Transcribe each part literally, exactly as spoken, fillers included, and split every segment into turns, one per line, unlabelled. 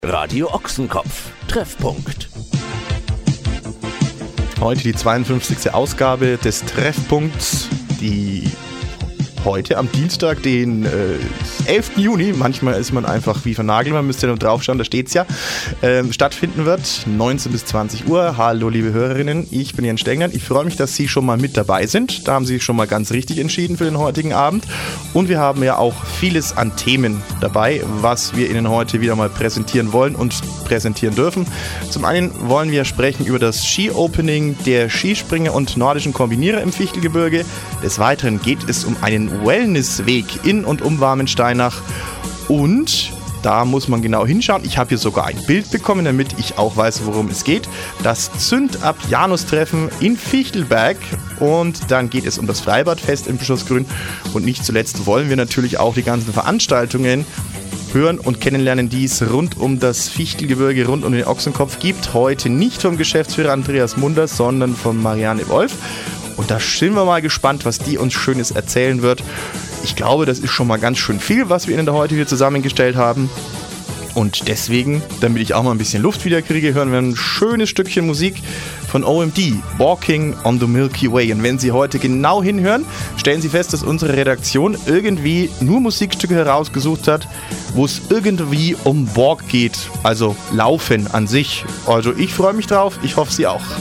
Radio Ochsenkopf. Treffpunkt.
Heute die zweiundfünfzigste Ausgabe des Treffpunkts, die heute am Dienstag, den äh, elften Juni, manchmal ist man einfach wie vernagelt, man müsste ja noch draufschauen, da steht's ja, ähm, stattfinden wird, neunzehn bis zwanzig Uhr. Hallo liebe Hörerinnen, ich bin Jens Stengern. Ich freue mich, dass Sie schon mal mit dabei sind. Da haben Sie sich schon mal ganz richtig entschieden für den heutigen Abend. Und wir haben ja auch vieles an Themen dabei, was wir Ihnen heute wieder mal präsentieren wollen und präsentieren dürfen. Zum einen wollen wir sprechen über das Ski-Opening der Skispringer und nordischen Kombinierer im Fichtelgebirge. Des Weiteren geht es um einen Wellnessweg in und um Warmensteinach. Und da muss man genau hinschauen. Ich habe hier sogar ein Bild bekommen, damit ich auch weiß, worum es geht. Das Zünd-ab-Janus-Treffen in Fichtelberg. Und dann geht es um das Freibadfest im Bischofsgrün. Und nicht zuletzt wollen wir natürlich auch die ganzen Veranstaltungen hören und kennenlernen, die es rund um das Fichtelgebirge, rund um den Ochsenkopf gibt. Heute nicht vom Geschäftsführer Andreas Munder, sondern von Marianne Wolf. Und da sind wir mal gespannt, was die uns Schönes erzählen wird. Ich glaube, das ist schon mal ganz schön viel, was wir Ihnen da heute hier zusammengestellt haben. Und deswegen, damit ich auch mal ein bisschen Luft wieder kriege, hören wir ein schönes Stückchen Musik von O M D, Walking on the Milky Way. Und wenn Sie heute genau hinhören, stellen Sie fest, dass unsere Redaktion irgendwie nur Musikstücke herausgesucht hat, wo es irgendwie um Walk geht, also Laufen an sich. Also ich freue mich drauf, ich hoffe Sie auch.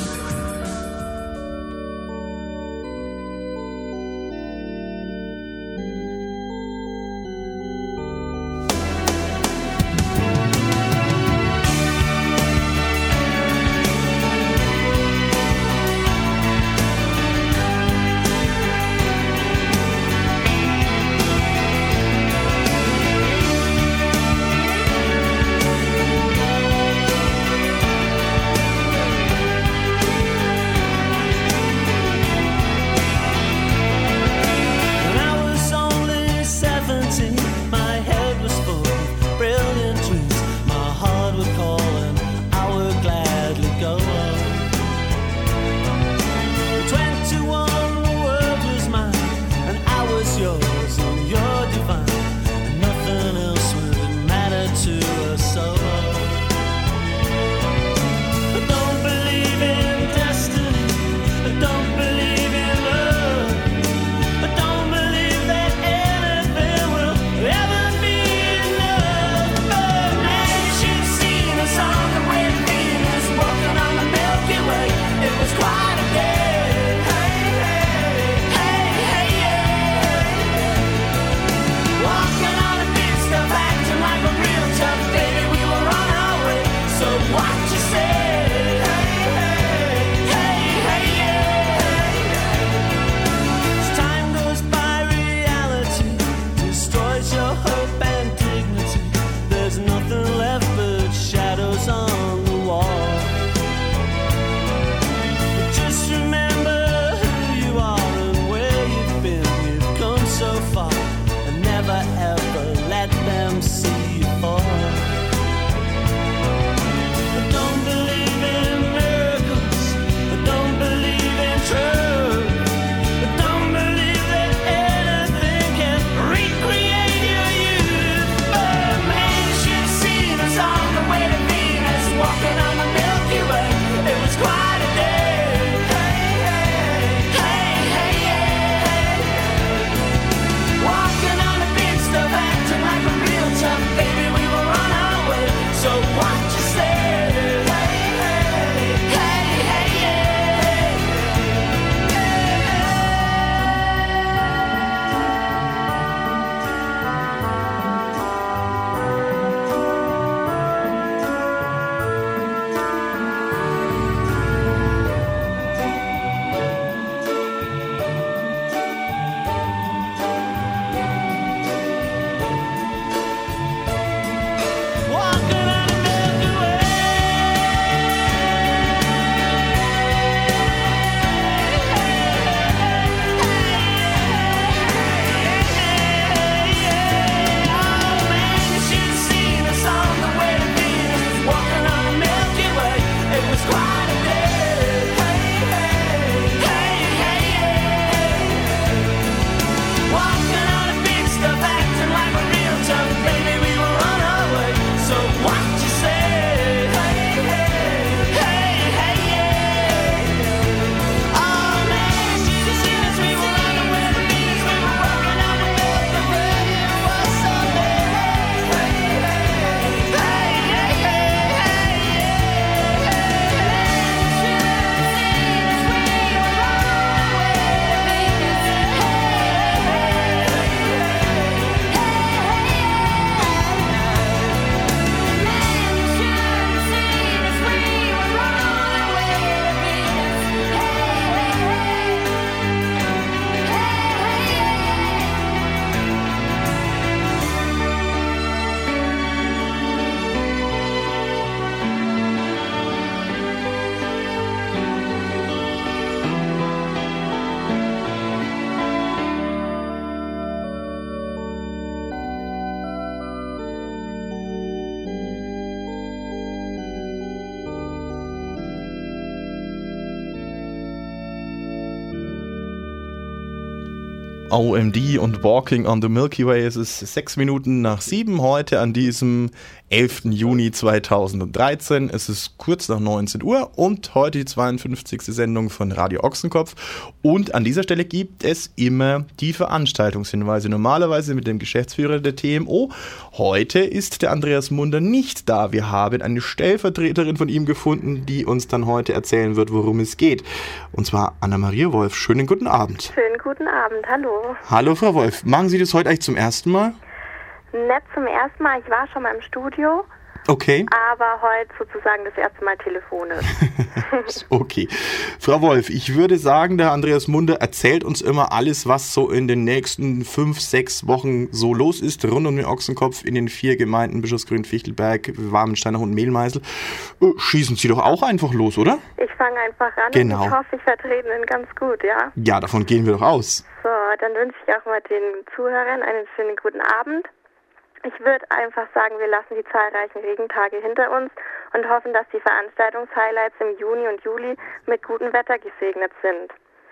O M D und Walking on the Milky Way. Es ist sechs Minuten nach sieben heute an diesem elften Juni zweitausenddreizehn. Es ist kurz nach neunzehn Uhr und heute die zweiundfünfzigste Sendung von Radio Ochsenkopf. Und an dieser Stelle gibt es immer die Veranstaltungshinweise. Normalerweise mit dem Geschäftsführer der T M O. Heute ist der Andreas Munder nicht da. Wir haben eine Stellvertreterin von ihm gefunden, die uns dann heute erzählen wird, worum es geht. Und zwar Anna-Maria Wolf. Schönen guten Abend.
Schönen guten Abend, hallo.
Hallo Frau Wolf. Machen Sie das heute eigentlich zum ersten Mal?
Nicht zum ersten Mal, ich war schon mal im Studio.
Okay.
Aber heute sozusagen das erste Mal telefonisch.
Okay. Frau Wolf, ich würde sagen, der Andreas Munder erzählt uns immer alles, was so in den nächsten fünf, sechs Wochen so los ist, rund um den Ochsenkopf in den vier Gemeinden Bischofsgrün, Fichtelberg, Warmensteinach und Mehlmeißel. Schießen Sie doch auch einfach los, oder?
Ich fange einfach an
genau.
Und ich hoffe, ich vertrete ihn ganz gut, ja?
Ja, davon gehen wir doch aus.
So, dann wünsche ich auch mal den Zuhörern einen schönen guten Abend. Ich würde einfach sagen, wir lassen die zahlreichen Regentage hinter uns und hoffen, dass die Veranstaltungshighlights im Juni und Juli mit gutem Wetter gesegnet sind.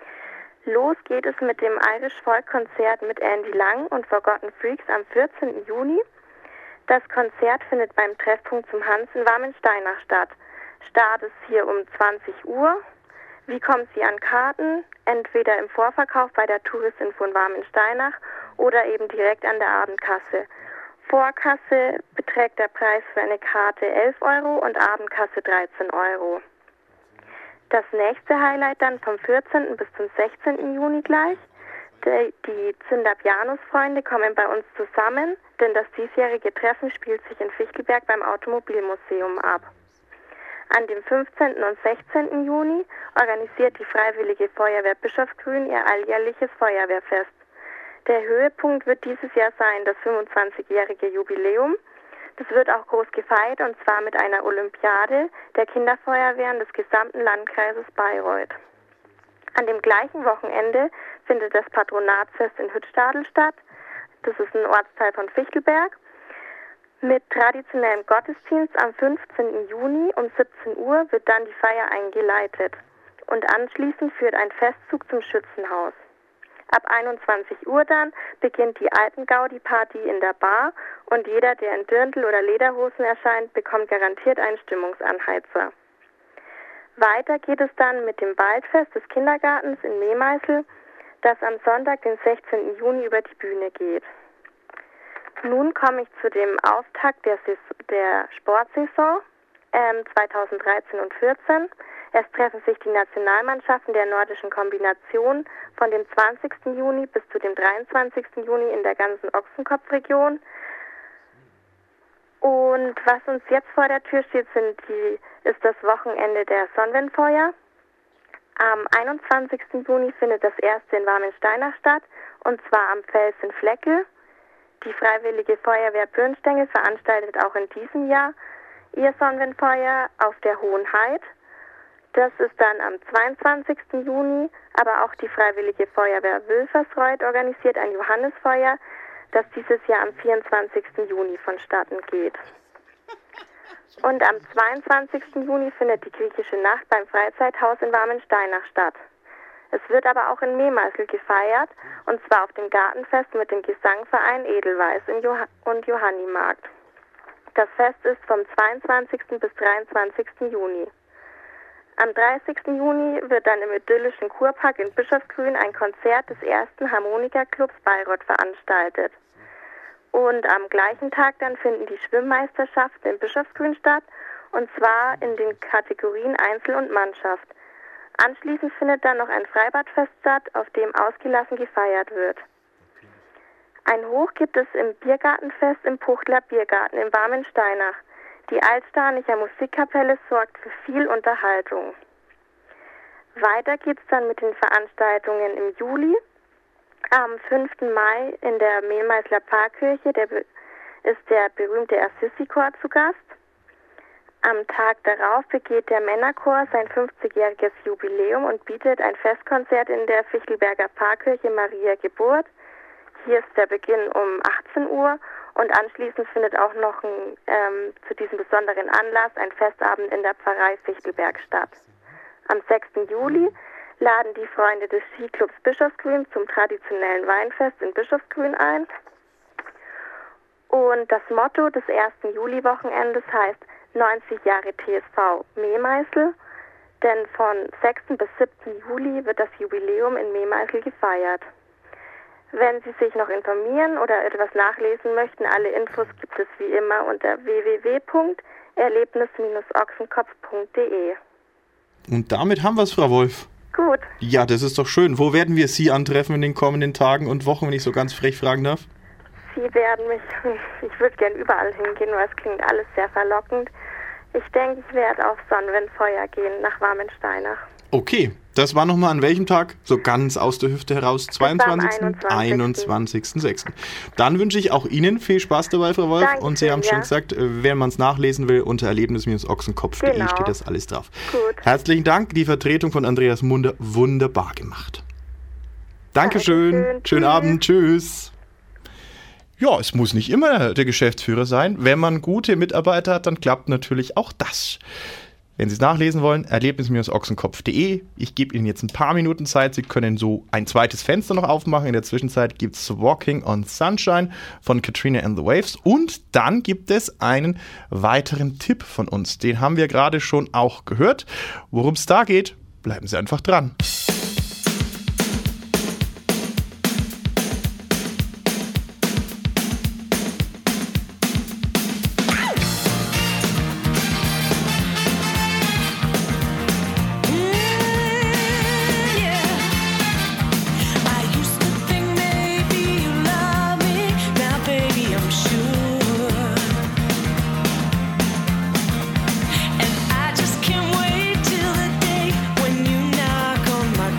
Los geht es mit dem Irish Folk Konzert mit Andy Lang und Forgotten Freaks am vierzehnten Juni. Das Konzert findet beim Treffpunkt zum Hans in Warmensteinach statt. Start ist hier um zwanzig Uhr. Wie kommt sie an Karten? Entweder im Vorverkauf bei der Touristinfo in Warmensteinach oder eben direkt an der Abendkasse. Vorkasse beträgt der Preis für eine Karte elf Euro und Abendkasse dreizehn Euro. Das nächste Highlight dann vom vierzehnten bis zum sechzehnten Juni gleich. Die, die Zündab-Janus-Freunde kommen bei uns zusammen, denn das diesjährige Treffen spielt sich in Fichtelberg beim Automobilmuseum ab. An dem fünfzehnten und sechzehnten Juni organisiert die Freiwillige Feuerwehr Bischofsgrün ihr alljährliches Feuerwehrfest. Der Höhepunkt wird dieses Jahr sein, das fünfundzwanzigjährige Jubiläum. Das wird auch groß gefeiert und zwar mit einer Olympiade der Kinderfeuerwehren des gesamten Landkreises Bayreuth. An dem gleichen Wochenende findet das Patronatsfest in Hüttstadel statt. Das ist ein Ortsteil von Fichtelberg. Mit traditionellem Gottesdienst am fünfzehnten Juni um siebzehn Uhr wird dann die Feier eingeleitet. Und anschließend führt ein Festzug zum Schützenhaus. Ab einundzwanzig Uhr dann beginnt die Alpengaudi-Party in der Bar und jeder, der in Dirndl oder Lederhosen erscheint, bekommt garantiert einen Stimmungsanheizer. Weiter geht es dann mit dem Waldfest des Kindergartens in Mehlmeißel, das am Sonntag, den sechzehnten Juni, über die Bühne geht. Nun komme ich zu dem Auftakt der, Saison, der Sportsaison ähm, zweitausenddreizehn und vierzehn. Es treffen sich die Nationalmannschaften der nordischen Kombination von dem zwanzigsten Juni bis zu dem dreiundzwanzigsten Juni in der ganzen Ochsenkopfregion. Und was uns jetzt vor der Tür steht, sind die, ist das Wochenende der Sonnenfeuer. Am einundzwanzigsten Juni findet das erste in Warmensteinach statt, und zwar am Fels in Fleckel. Die Freiwillige Feuerwehr Bürnstengel veranstaltet auch in diesem Jahr ihr Sonnenfeuer auf der Hohen Heid. Das ist dann am zweiundzwanzigsten Juni, aber auch die Freiwillige Feuerwehr Wülfersreuth organisiert ein Johannisfeuer, das dieses Jahr am vierundzwanzigsten Juni vonstatten geht. Und am zweiundzwanzigsten Juni findet die griechische Nacht beim Freizeithaus in Warmensteinach statt. Es wird aber auch in Mehlmeißel gefeiert, und zwar auf dem Gartenfest mit dem Gesangverein Edelweiß in Joh- und Johannimarkt. Das Fest ist vom zweiundzwanzigsten bis dreiundzwanzigsten Juni. Am dreißigsten Juni wird dann im idyllischen Kurpark in Bischofsgrün ein Konzert des ersten Harmonika-Clubs Bayreuth veranstaltet. Und am gleichen Tag dann finden die Schwimmmeisterschaften in Bischofsgrün statt, und zwar in den Kategorien Einzel und Mannschaft. Anschließend findet dann noch ein Freibadfest statt, auf dem ausgelassen gefeiert wird. Ein Hoch gibt es im Biergartenfest im Puchtler Biergarten in Warmensteinach. Die Altstanicher Musikkapelle sorgt für viel Unterhaltung. Weiter geht's dann mit den Veranstaltungen im Juli. Am fünften Mai in der Mehlmeißler Pfarrkirche der ist der berühmte Assisi-Chor zu Gast. Am Tag darauf begeht der Männerchor sein fünfzigjähriges Jubiläum und bietet ein Festkonzert in der Fichtelberger Pfarrkirche Maria Geburt. Hier ist der Beginn um achtzehn Uhr. Und anschließend findet auch noch ein, ähm, zu diesem besonderen Anlass ein Festabend in der Pfarrei Fichtelberg statt. Am sechsten Juli laden die Freunde des Skiclubs Bischofsgrün zum traditionellen Weinfest in Bischofsgrün ein. Und das Motto des ersten Juli-Wochenendes heißt neunzig Jahre T S V Mehmeißel, denn von sechsten bis siebten Juli wird das Jubiläum in Mehmeißel gefeiert. Wenn Sie sich noch informieren oder etwas nachlesen möchten, alle Infos gibt es wie immer unter w w w punkt erlebnis Bindestrich ochsenkopf punkt d e.
Und damit haben wir es, Frau Wolf.
Gut.
Ja, das ist doch schön. Wo werden wir Sie antreffen in den kommenden Tagen und Wochen, wenn ich so ganz frech fragen darf?
Sie werden mich, ich würde gern überall hingehen, weil es klingt alles sehr verlockend. Ich denke, ich werde auf Sonnenwindfeuer gehen nach Warmensteinach.
Okay, das war nochmal an welchem Tag? So ganz aus der Hüfte heraus, zweiundzwanzigsten einundzwanzigsten sechsten Dann wünsche ich auch Ihnen viel Spaß dabei, Frau Wolf.
Dankeschön,
und Sie haben schon
ja.
gesagt, wenn man es nachlesen will, unter erlebnis ochsenkopf punkt d e
Genau.
steht das alles drauf.
Gut.
Herzlichen Dank, die Vertretung von Andreas Munder, wunderbar gemacht. Dankeschön,
Dankeschön.
schönen
Tschüss.
Abend, tschüss. Ja, es muss nicht immer der Geschäftsführer sein. Wenn man gute Mitarbeiter hat, dann klappt natürlich auch das. Wenn Sie es nachlesen wollen, erlebnis ochsenkopf punkt d e. Ich gebe Ihnen jetzt ein paar Minuten Zeit. Sie können so ein zweites Fenster noch aufmachen. In der Zwischenzeit gibt es Walking on Sunshine von Katrina and the Waves. Und dann gibt es einen weiteren Tipp von uns. Den haben wir gerade schon auch gehört. Worum es da geht, bleiben Sie einfach dran.
And I just can't wait till the day when you knock on my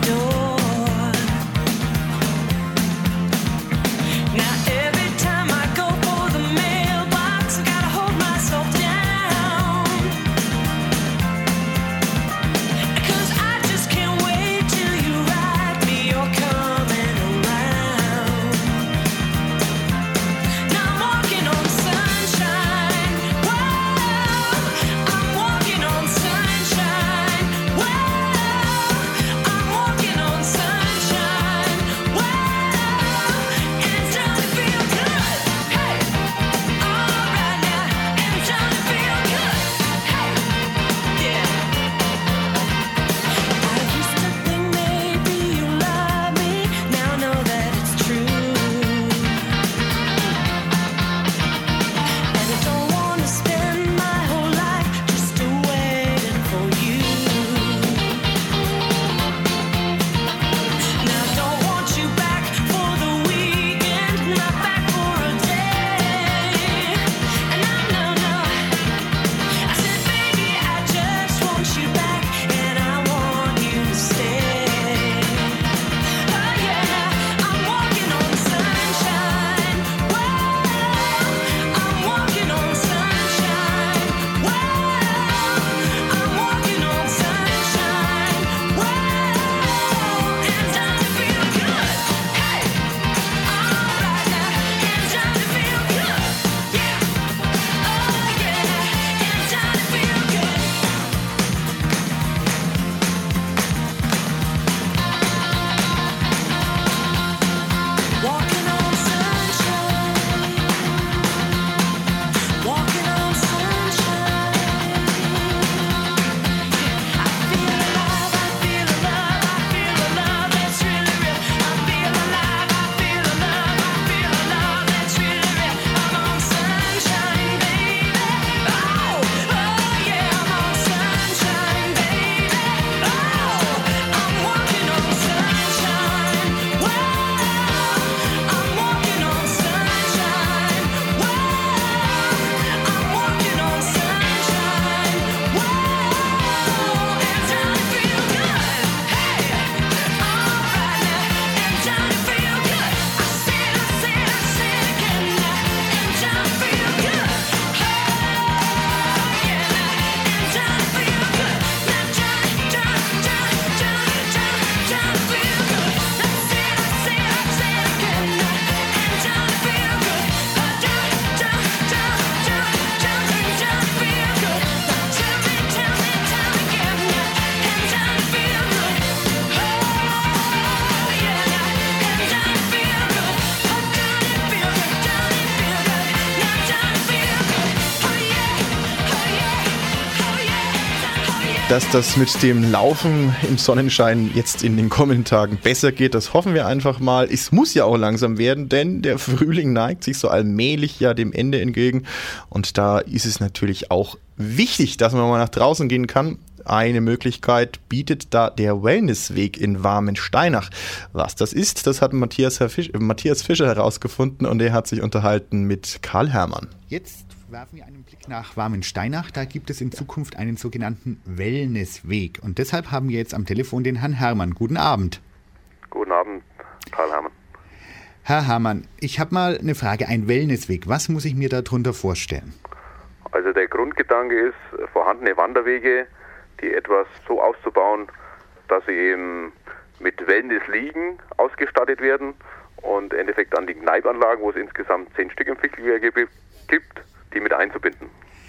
Dass das mit dem Laufen im Sonnenschein jetzt in den kommenden Tagen besser geht, das hoffen wir einfach mal. Es muss ja auch langsam werden, denn der Frühling neigt sich so allmählich ja dem Ende entgegen. Und da ist es natürlich auch wichtig, dass man mal nach draußen gehen kann. Eine Möglichkeit bietet da der Wellnessweg in Warmensteinach. Was das ist, das hat Matthias, Herr Fisch, äh, Matthias Fischer herausgefunden und er hat sich unterhalten mit Karl Hermann.
Jetzt werfen wir einen Blick nach Warmensteinach. Da gibt es in Zukunft einen sogenannten Wellnessweg. Und deshalb haben wir jetzt am Telefon den Herrn Hermann. Guten Abend.
Guten Abend, Karl Hermann.
Herr Hermann, ich habe mal eine Frage. Ein Wellnessweg, was muss ich mir darunter vorstellen?
Also der Grundgedanke ist, vorhandene Wanderwege, die etwas so auszubauen, dass sie eben mit Wellnessliegen ausgestattet werden und im Endeffekt an die Kneipanlagen, wo es insgesamt zehn Stück im Fichtelgebirge gibt, die mit einzubinden.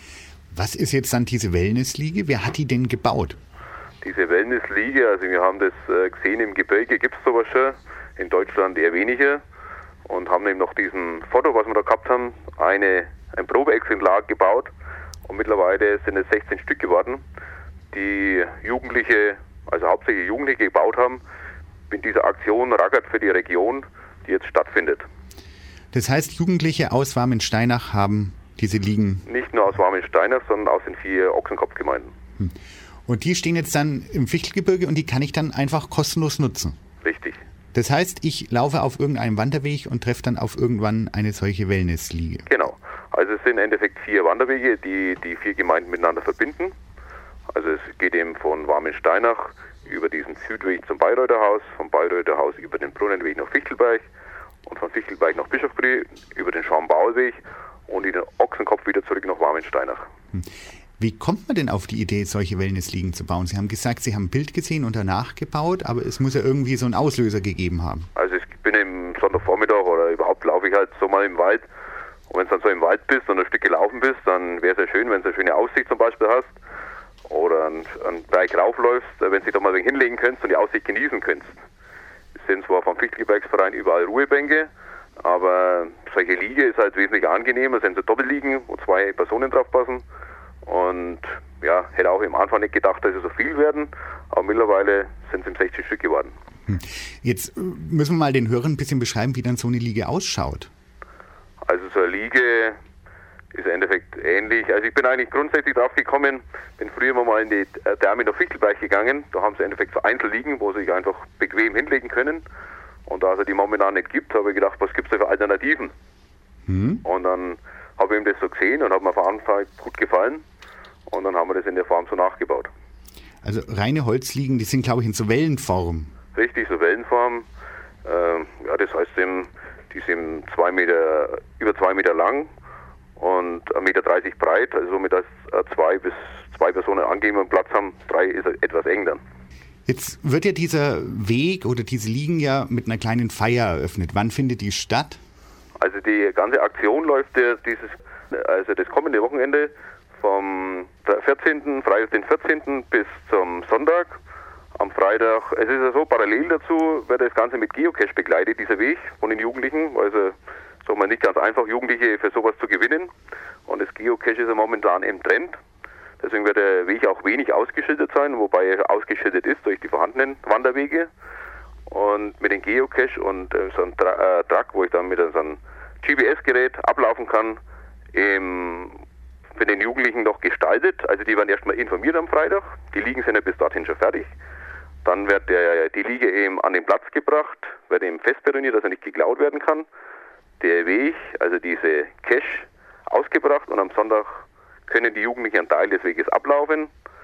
Was ist jetzt dann diese Wellnessliege? Wer hat die denn gebaut?
Diese Wellnessliege, also wir haben das gesehen, im Gebirge gibt es sowas schon, in Deutschland eher weniger und haben eben noch diesen Foto, was wir da gehabt haben, eine, ein Probeexemplar gebaut und mittlerweile sind es sechzehn Stück geworden, die Jugendliche, also hauptsächlich Jugendliche gebaut haben, mit dieser Aktion Raggert für die Region, die jetzt stattfindet.
Das heißt, Jugendliche aus Warmensteinach haben diese Liegen?
Nicht nur aus Warmensteinach, sondern aus den vier Ochsenkopfgemeinden.
Und die stehen jetzt dann im Fichtelgebirge und die kann ich dann einfach kostenlos nutzen?
Richtig.
Das heißt, ich laufe auf irgendeinem Wanderweg und treffe dann auf irgendwann eine solche Wellnessliege?
Genau. Also es sind im Endeffekt vier Wanderwege, die die vier Gemeinden miteinander verbinden. Also es geht eben von Warmensteinach über diesen Südweg zum Bayreuther Haus, vom Bayreuther Haus über den Brunnenweg nach Fichtelberg und von Fichtelberg nach Bischofsbrühl über den Schaumbauweg und in den Ochsenkopf wieder zurück nach Warmensteinach.
Wie kommt man denn auf die Idee, solche Wellnessliegen zu bauen? Sie haben gesagt, Sie haben ein Bild gesehen und danach gebaut, aber es muss ja irgendwie so einen Auslöser gegeben haben.
Also ich bin im Sonntagvormittag oder überhaupt laufe ich halt so mal im Wald. Und wenn du dann so im Wald bist und ein Stück gelaufen bist, dann wäre es ja schön, wenn du eine schöne Aussicht zum Beispiel hast. Oder einen, einen Berg raufläufst, wenn du dich da mal hinlegen könntest und die Aussicht genießen könntest. Es sind zwar vom Fichtelgebirgsverein überall Ruhebänke, aber solche Liege ist halt wesentlich angenehmer. Es sind so Doppelliegen, wo zwei Personen drauf passen. Und ja, hätte auch am Anfang nicht gedacht, dass es so viel werden, aber mittlerweile sind es sechzig Stück geworden.
Jetzt müssen wir mal den Hörern ein bisschen beschreiben, wie dann so eine Liege ausschaut.
Also so eine Liege ist im Endeffekt ähnlich. Also ich bin eigentlich grundsätzlich drauf gekommen, bin früher mal in die Therme nach Fichtelberg gegangen. Da haben sie im Endeffekt so Einzelliegen, wo sie sich einfach bequem hinlegen können. Und da es die momentan nicht gibt, habe ich gedacht, was gibt es da für Alternativen? Hm. Und dann habe ich ihm das so gesehen und hat mir von Anfang gut gefallen. Und dann haben wir das in der Form so nachgebaut.
Also reine Holzliegen, die sind, glaube ich, in so Wellenform.
Richtig, so Wellenform. Ähm, ja, das heißt, die sind zwei Meter, über zwei Meter lang und ein Meter dreißig breit, also somit dass zwei bis zwei Personen angenehmen Platz haben, drei ist etwas eng dann.
Jetzt wird ja dieser Weg oder diese Liegen ja mit einer kleinen Feier eröffnet. Wann findet die statt?
Also die ganze Aktion läuft ja dieses, also das kommende Wochenende vom vierzehnten, Freitag den vierzehnten bis zum Sonntag. Am Freitag, es ist ja so, parallel dazu wird das Ganze mit Geocache begleitet, dieser Weg von den Jugendlichen, also so man nicht ganz einfach, Jugendliche für sowas zu gewinnen. Und das Geocache ist ja momentan im Trend. Deswegen wird der Weg auch wenig ausgeschildert sein, wobei er ausgeschildert ist durch die vorhandenen Wanderwege. Und mit dem Geocache und äh, so einem Tra- äh, Truck, wo ich dann mit so einem G P S-Gerät ablaufen kann, im, für den Jugendlichen noch gestaltet. Also die werden erstmal informiert am Freitag. Die Liegen sind ja bis dorthin schon fertig. Dann wird der, die Liege eben an den Platz gebracht, wird eben festbetoniert, dass er nicht geklaut werden kann. Der Weg, also diese Cache, ausgebracht und am Sonntag können die Jugendlichen einen Teil des Weges ablaufen.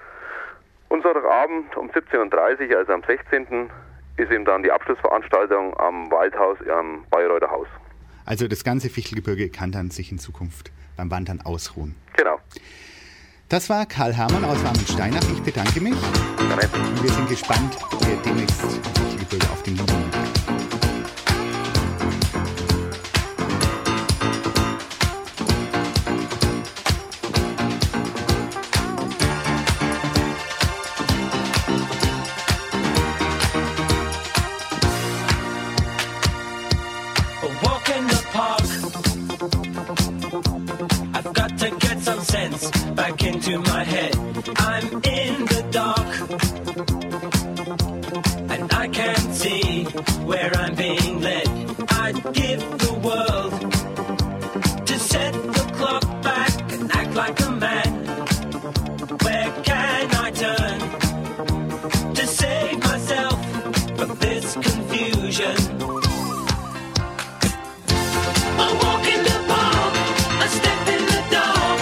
Und Sonntagabend um siebzehn Uhr dreißig, also am sechzehnten ist eben dann die Abschlussveranstaltung am Waldhaus, am Bayreuther Haus.
Also das ganze Fichtelgebirge kann dann sich in Zukunft beim Wandern ausruhen.
Genau.
Das war Karl Hermann aus Warmensteinach. Ich bedanke mich.
Gerne.
Und wir sind gespannt, wer demnächst im Fichtelgebirge auf den Liegen liegt.
Back into to my head. I'm in the dark, and I can't see where I'm being led. I'd give the world to set the clock back and act like a man. Where can I turn to save myself from this confusion? A walk in the park, a step in the dark.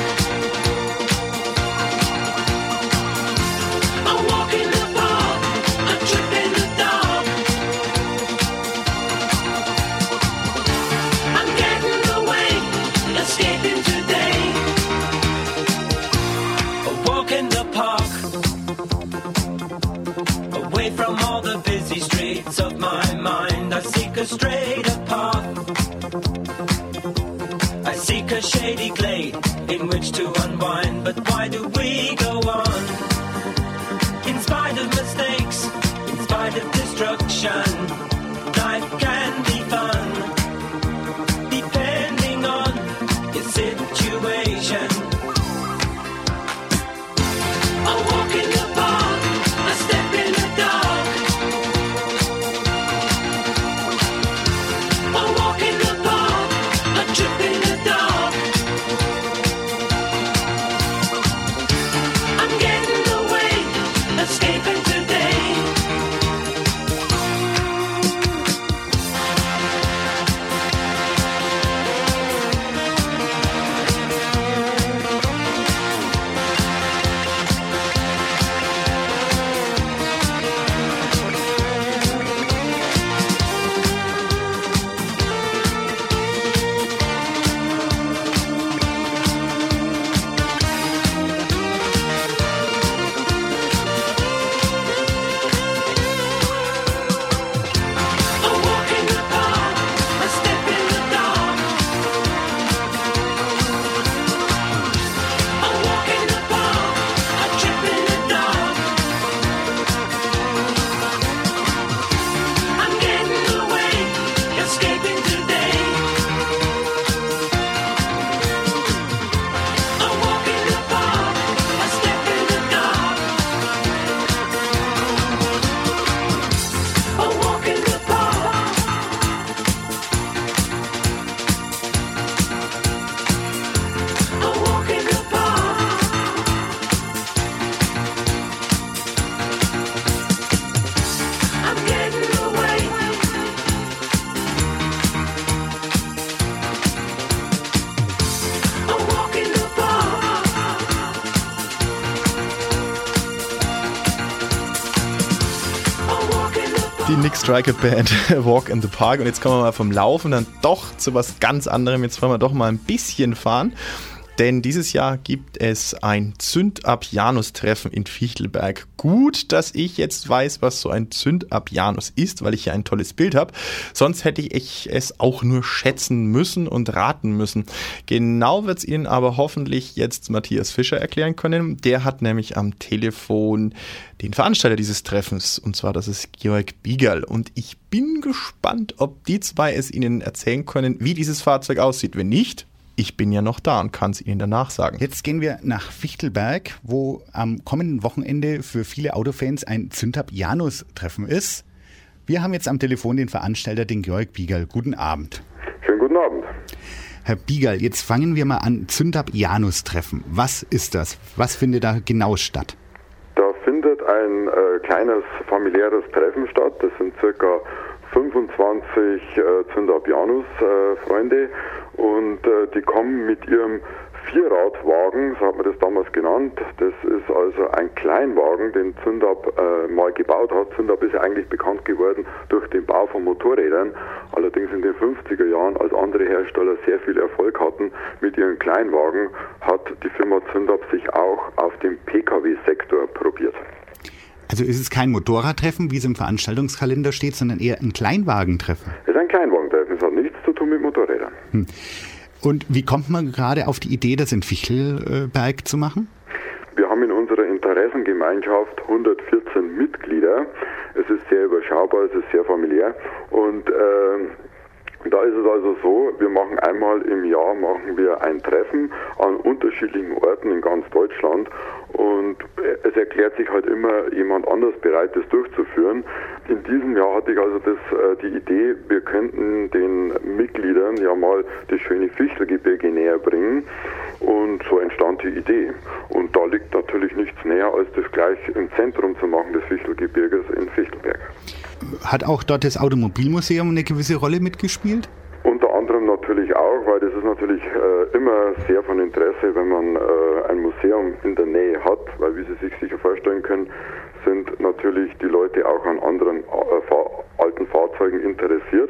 A walk in the park, a trip in the dark. I'm getting away, escaping today. A walk in the park, away from all the busy streets of my mind. I seek a straighter path. I seek a shady glade in which to unwind. But why do we go on? In spite of mistakes, in spite of destruction, life can be fun, depending on your situation. A walk in the park, a step in the dark. A walk in the park, a trip in the dark. I'm getting away, escaping today. A walk in the park, a step in the dark. A walk in the park, a trip in the dark. I'm getting away, escaping today. A walk in the park, a step in the dark. A walk in the park. A walk in the park. I'm getting away. A walk in the park. A walk in the park.
Die Nick Striker Band Walk in the Park. Und jetzt kommen wir mal vom Laufen dann doch zu was ganz anderem. Jetzt wollen wir doch mal ein bisschen fahren. Denn dieses Jahr gibt es ein Zünd-Ab-Janus-Treffen in Fichtelberg. Gut, dass ich jetzt weiß, was so ein Zünd-Ab-Janus ist, weil ich hier ein tolles Bild habe. Sonst hätte ich es auch nur schätzen müssen und raten müssen. Genau wird es Ihnen aber hoffentlich jetzt Matthias Fischer erklären können. Der hat nämlich am Telefon den Veranstalter dieses Treffens. Und zwar, das ist Georg Biegerl. Und ich bin gespannt, ob die zwei es Ihnen erzählen können, wie dieses Fahrzeug aussieht. Wenn nicht, ich bin ja noch da und kann es Ihnen danach sagen.
Jetzt gehen wir nach Fichtelberg, wo am kommenden Wochenende für viele Autofans ein Zünd-Ab-Janus-Treffen ist. Wir haben jetzt am Telefon den Veranstalter, den Georg Biegerl. Guten Abend.
Schönen guten Abend.
Herr Biegerl, jetzt fangen wir mal an. Zünd-Ab-Janus-Treffen. Was ist das? Was findet da genau statt?
Da findet ein äh, kleines familiäres Treffen statt. Das sind circa fünfundzwanzig äh, Zünd-Ab-Janus-Freunde und äh, die kommen mit ihrem Vierradwagen, so hat man das damals genannt. Das ist also ein Kleinwagen, den Zünd-Ab äh, mal gebaut hat. Zünd-Ab ist ja eigentlich bekannt geworden durch den Bau von Motorrädern. Allerdings in den fünfziger Jahren, als andere Hersteller sehr viel Erfolg hatten mit ihren Kleinwagen, hat die Firma Zünd-Ab sich auch auf dem Pkw-Sektor probiert.
Also ist es kein Motorradtreffen, wie es im Veranstaltungskalender steht, sondern eher ein Kleinwagentreffen?
Es ist ein Kleinwagentreffen, es hat nichts zu tun mit Motorrädern.
Hm. Und wie kommt man gerade auf die Idee, das in Fichtelberg zu machen?
Wir haben in unserer Interessengemeinschaft hundertvierzehn Mitglieder. Es ist sehr überschaubar, es ist sehr familiär und äh,
Da ist es also so, wir machen einmal im Jahr machen wir ein Treffen an unterschiedlichen Orten in ganz Deutschland und es erklärt sich halt immer jemand anders bereit, das durchzuführen. In diesem Jahr hatte ich also das, die Idee, wir könnten den Mitgliedern ja mal das schöne Fichtelgebirge näher bringen und so entstand die Idee. Und da liegt natürlich nichts näher, als das gleich im Zentrum zu machen des Fichtelgebirges in Fichtelberg.
Hat auch dort das Automobilmuseum eine gewisse Rolle mitgespielt?
Unter anderem natürlich auch, weil das ist natürlich äh, immer sehr von Interesse, wenn man äh, ein Museum in der Nähe hat, weil wie Sie sich sicher vorstellen können, sind natürlich die Leute auch an anderen äh, Fahr- alten Fahrzeugen interessiert.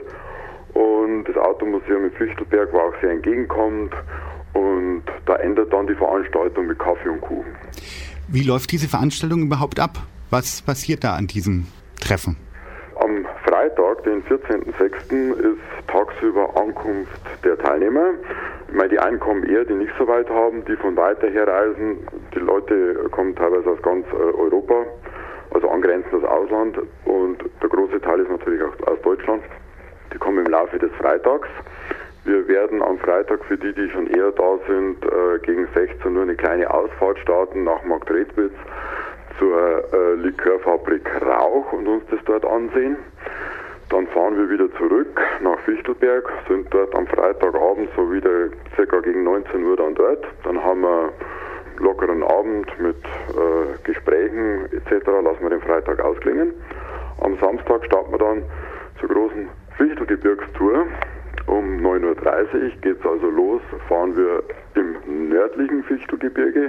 Und das Automuseum in Fichtelberg war auch sehr entgegenkommend und da endet dann die Veranstaltung mit Kaffee und Kuchen.
Wie läuft diese Veranstaltung überhaupt ab? Was passiert da an diesem Treffen?
Am Freitag, den vierzehnten sechsten ist tagsüber Ankunft der Teilnehmer. Ich meine, die einen kommen eher, die nicht so weit haben, die von weiter her reisen. Die Leute kommen teilweise aus ganz Europa, also angrenzendes Ausland. Und der große Teil ist natürlich auch aus Deutschland. Die kommen im Laufe des Freitags. Wir werden am Freitag für die, die schon eher da sind, gegen sechzehn Uhr eine kleine Ausfahrt starten nach Marktredwitz zur äh, Likörfabrik Rauch und uns das dort ansehen. Dann fahren wir wieder zurück nach Fichtelberg, sind dort am Freitagabend so wieder circa gegen neunzehn Uhr dann dort. Dann haben wir lockeren Abend mit äh, Gesprächen et cetera. Lassen wir den Freitag ausklingen. Am Samstag starten wir dann zur großen Fichtelgebirgstour. Um neun Uhr dreißig geht es also los, fahren wir im nördlichen Fichtelgebirge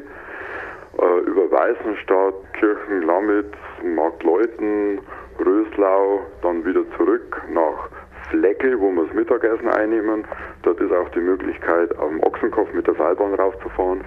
über Weißenstadt, Kirchen-Lamitz, Marktleuthen, Röslau, dann wieder zurück nach Fleckel, wo wir das Mittagessen einnehmen. Dort ist auch die Möglichkeit, auf dem Ochsenkopf mit der Seilbahn raufzufahren.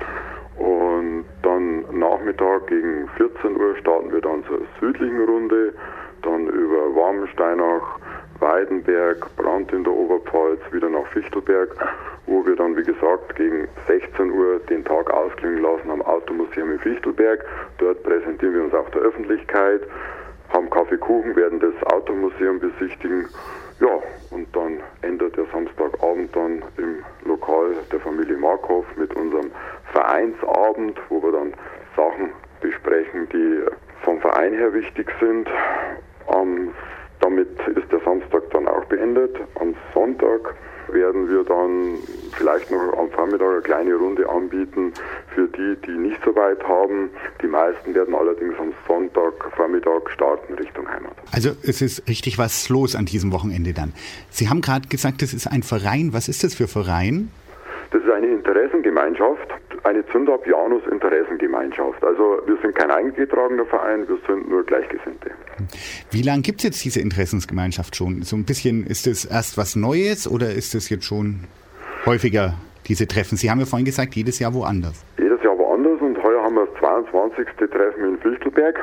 Und dann Nachmittag gegen vierzehn Uhr starten wir dann zur südlichen Runde, dann über Warmensteinach, Weidenberg, Brand in der Oberpfalz, wieder nach Fichtelberg, wo wir dann, wie gesagt, gegen sechzehn Uhr den Tag ausklingen lassen am Automuseum in Fichtelberg. Dort präsentieren wir uns auch der Öffentlichkeit, haben Kaffeekuchen, werden das Automuseum besichtigen. Ja, und dann endet der Samstagabend dann im Lokal der Familie Markhoff mit unserem Vereinsabend, wo wir dann Sachen besprechen, die vom Verein her wichtig sind. Am Damit ist der Samstag dann auch beendet. Am Sonntag werden wir dann vielleicht noch am Vormittag eine kleine Runde anbieten für die, die nicht so weit haben. Die meisten werden allerdings am Sonntagvormittag starten Richtung Heimat.
Also es ist richtig was los an diesem Wochenende dann. Sie haben gerade gesagt, das ist ein Verein. Was ist das für ein Verein?
Das ist eine Interessengemeinschaft, eine Zündab-Janus-Interessengemeinschaft. Also wir sind kein eingetragener Verein, wir sind nur Gleichgesinnte.
Wie lange gibt es jetzt diese Interessensgemeinschaft schon? So ein bisschen, ist das erst was Neues oder ist das jetzt schon häufiger, diese Treffen? Sie haben ja vorhin gesagt, jedes Jahr woanders.
Jedes Jahr woanders und heuer haben wir das zweiundzwanzigste Treffen in Fichtelberg.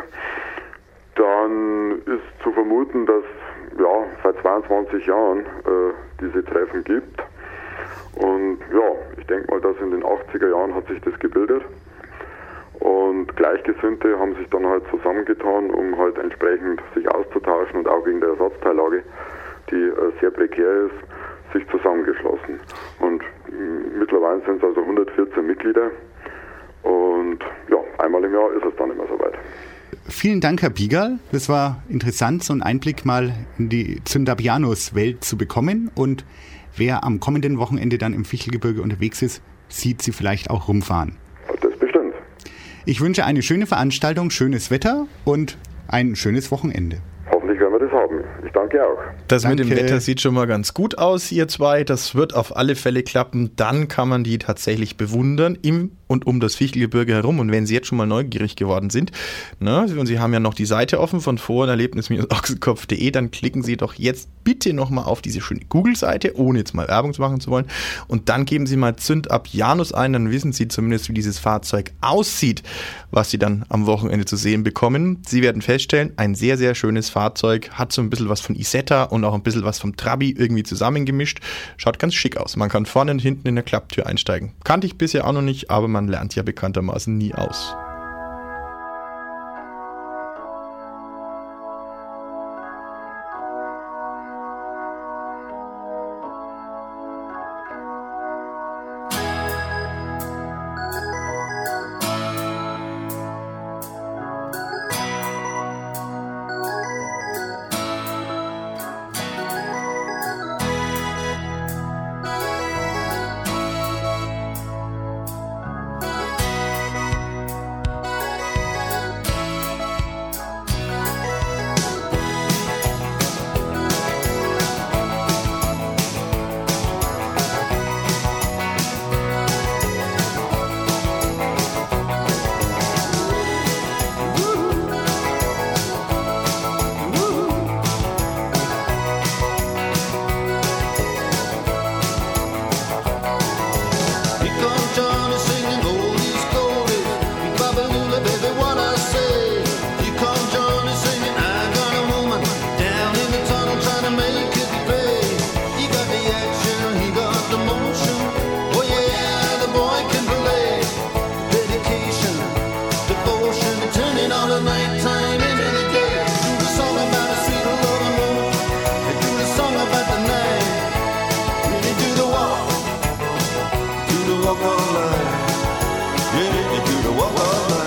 Dann ist zu vermuten, dass ja seit zweiundzwanzig Jahren äh, diese Treffen gibt. Und ja, ich denke mal, dass in den achtziger Jahren hat sich das gebildet und Gleichgesinnte haben sich dann halt zusammengetan, um halt entsprechend sich auszutauschen und auch wegen der Ersatzteillage, die äh, sehr prekär ist, sich zusammengeschlossen. Und mh, mittlerweile sind es also hundertvierzehn Mitglieder und ja, einmal im Jahr ist es dann immer soweit.
Vielen Dank, Herr Biegerl. Das war interessant, so einen Einblick mal in die Zündabianus-Welt zu bekommen. Und wer am kommenden Wochenende dann im Fichtelgebirge unterwegs ist, sieht sie vielleicht auch rumfahren.
Das bestimmt.
Ich wünsche eine schöne Veranstaltung, schönes Wetter und ein schönes Wochenende.
Hoffentlich werden wir das haben. Ich danke auch.
Das
Danke.
mit dem Wetter sieht schon mal ganz gut aus, ihr zwei. Das wird auf alle Fälle klappen. Dann kann man die tatsächlich bewundern im und um das Fichtelgebirge herum. Und wenn Sie jetzt schon mal neugierig geworden sind, ne, und Sie haben ja noch die Seite offen von forenerlebnis ochsenkopf punkt de, dann klicken Sie doch jetzt bitte nochmal auf diese schöne Google-Seite, ohne jetzt mal Werbung machen zu wollen. Und dann geben Sie mal Zündab Janus ein, dann wissen Sie zumindest, wie dieses Fahrzeug aussieht, was Sie dann am Wochenende zu sehen bekommen. Sie werden feststellen, ein sehr, sehr schönes Fahrzeug, hat so ein bisschen was von Isetta und auch ein bisschen was vom Trabi irgendwie zusammengemischt. Schaut ganz schick aus. Man kann vorne und hinten in der Klapptür einsteigen. Kannte ich bisher auch noch nicht, aber man lernt ja bekanntermaßen nie aus.
devotion, turning all the nighttime into the day. Do the song about a sweet love and moon. They do the song about the night. They do the walk, do the walk all night. Yeah, they do the walk all night.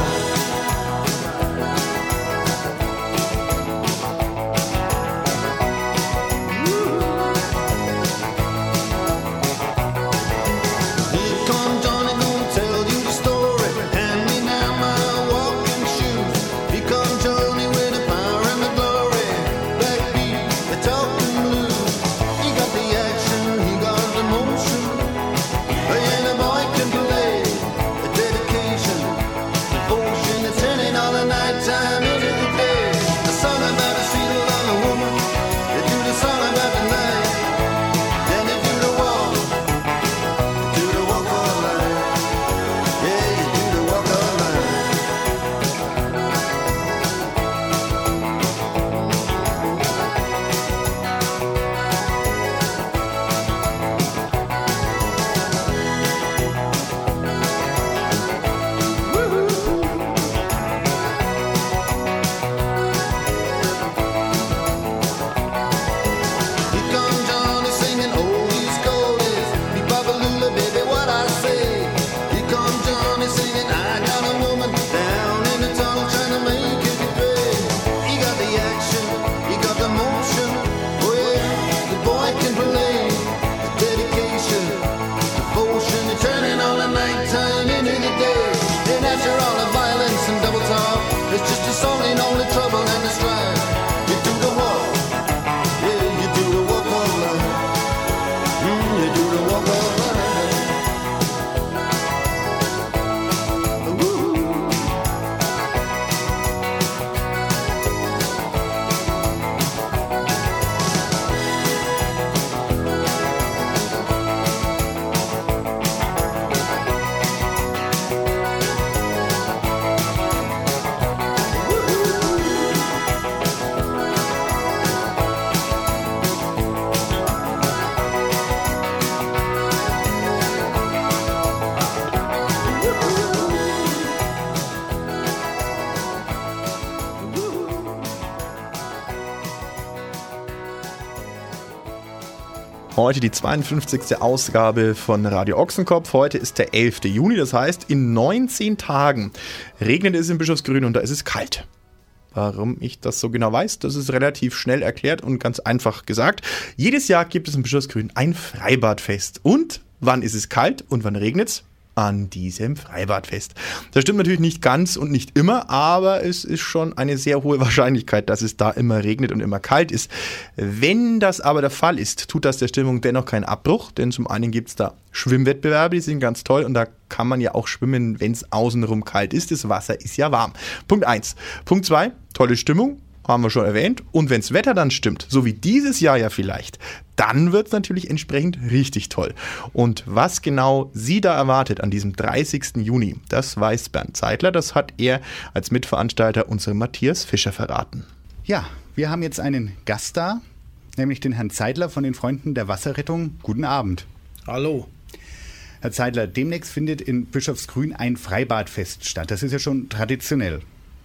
Heute die zweiundfünfzigste Ausgabe von Radio Ochsenkopf. Heute ist der elfte Juni, das heißt, in neunzehn Tagen regnet es in Bischofsgrün und da ist es kalt. Warum ich das so genau weiß, das ist relativ schnell erklärt und ganz einfach gesagt. Jedes Jahr gibt es in Bischofsgrün ein Freibadfest. Und wann ist es kalt und wann regnet es? An diesem Freibadfest. Das stimmt natürlich nicht ganz und nicht immer, aber es ist schon eine sehr hohe Wahrscheinlichkeit, dass es da immer regnet und immer kalt ist. Wenn das aber der Fall ist, tut das der Stimmung dennoch keinen Abbruch, denn zum einen gibt es da Schwimmwettbewerbe, die sind ganz toll und da kann man ja auch schwimmen, wenn es außenrum kalt ist. Das Wasser ist ja warm. Punkt eins. Punkt zwei, tolle Stimmung. Haben wir schon erwähnt. Und wenn das Wetter dann stimmt, so wie dieses Jahr ja vielleicht, dann wird es natürlich entsprechend richtig toll. Und was genau Sie da erwartet an diesem dreißigsten Juni, das weiß Bernd Zeidler. Das hat er als Mitveranstalter unserem Matthias Fischer verraten.
Ja, wir haben jetzt einen Gast da, nämlich den Herrn Zeidler von den Freunden der Wasserrettung. Guten Abend.
Hallo.
Herr Zeidler, demnächst findet in Bischofsgrün ein Freibadfest statt. Das ist ja schon traditionell.